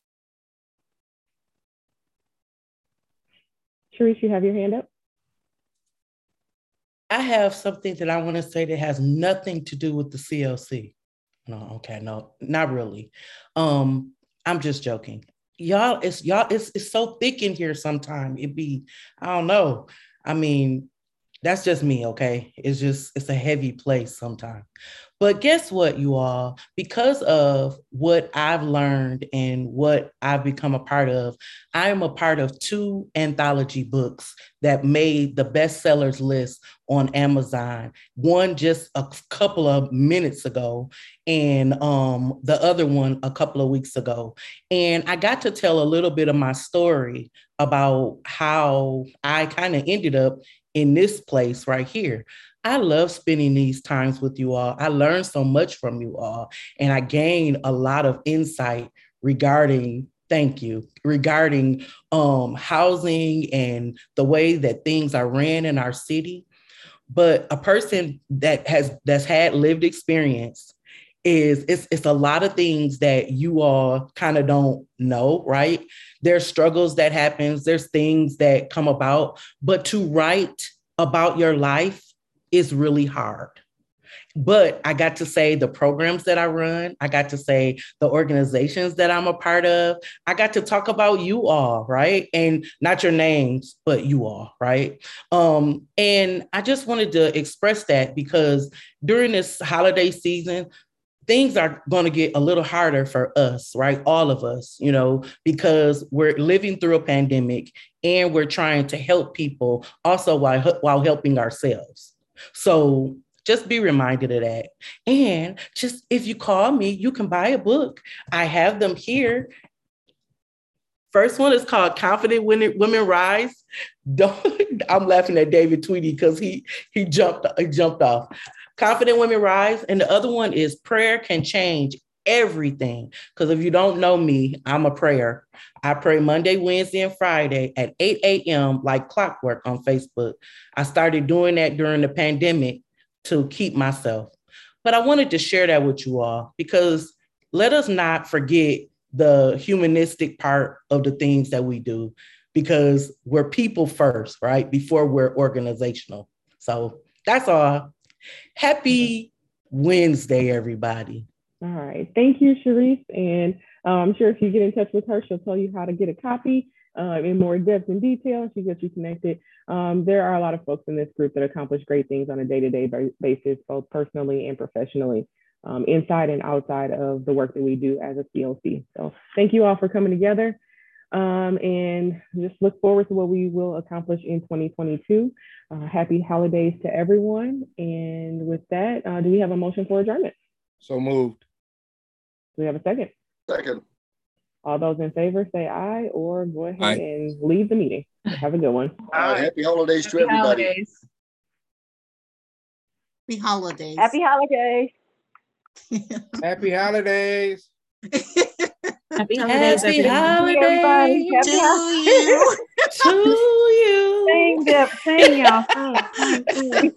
Sharice, you have your hand up? I have something that I want to say that has nothing to do with the C L C. No, okay, no, not really. Um, I'm just joking. Y'all, it's y'all, it's it's so thick in here sometimes. It be, I don't know. I mean, that's just me, okay? It's just, it's a heavy place sometimes. But guess what, you all? Because of what I've learned and what I've become a part of, I am a part of two anthology books that made the bestsellers list on Amazon. One just a couple of minutes ago, and um, the other one a couple of weeks ago. And I got to tell a little bit of my story about how I kind of ended up in this place right here. I love spending these times with you all. I learned so much from you all, and I gained a lot of insight regarding, thank you, regarding um, housing and the way that things are ran in our city. But a person that has that's had lived experience is it's, it's a lot of things that you all kind of don't know, right? There's struggles that happens, there's things that come about, but to write about your life is really hard. But I got to say the programs that I run, I got to say the organizations that I'm a part of, I got to talk about you all, right? And not your names, but you all, right? Um, and I just wanted to express that because during this holiday season, things are going to get a little harder for us, right? All of us, you know, because we're living through a pandemic and we're trying to help people also while, while helping ourselves. So just be reminded of that. And just if you call me, you can buy a book. I have them here. First one is called Confident Women, Women Rise. Don't, I'm laughing at David Tweedy because he he jumped he jumped off. Confident Women Rise. And the other one is Prayer Can Change Everything. Because if you don't know me, I'm a prayer. I pray Monday, Wednesday, and Friday at eight a.m. like clockwork on Facebook. I started doing that during the pandemic to keep myself. But I wanted to share that with you all because let us not forget the humanistic part of the things that we do because we're people first, right? Before we're organizational. So that's all. Happy Wednesday, everybody. All right. Thank you, Sharice. And uh, I'm sure if you get in touch with her, she'll tell you how to get a copy uh, in more depth and detail. She gets you connected. Um, there are a lot of folks in this group that accomplish great things on a day-to-day basis, both personally and professionally, um, inside and outside of the work that we do as a C L C. So thank you all for coming together. Um, and just look forward to what we will accomplish in twenty twenty-two. Uh, happy holidays to everyone. And with that, uh, do we have a motion for adjournment? So moved. Do we have a second? Second. All those in favor say aye or go ahead Aye. and leave the meeting. Have a good one. Uh, happy holidays to Happy everybody. holidays. Happy holidays. Happy holidays. Happy holidays. Happy holidays, Happy everybody. holidays Happy to holidays. you. To you. Sing, Deb, sing, y'all. Sing, sing, sing.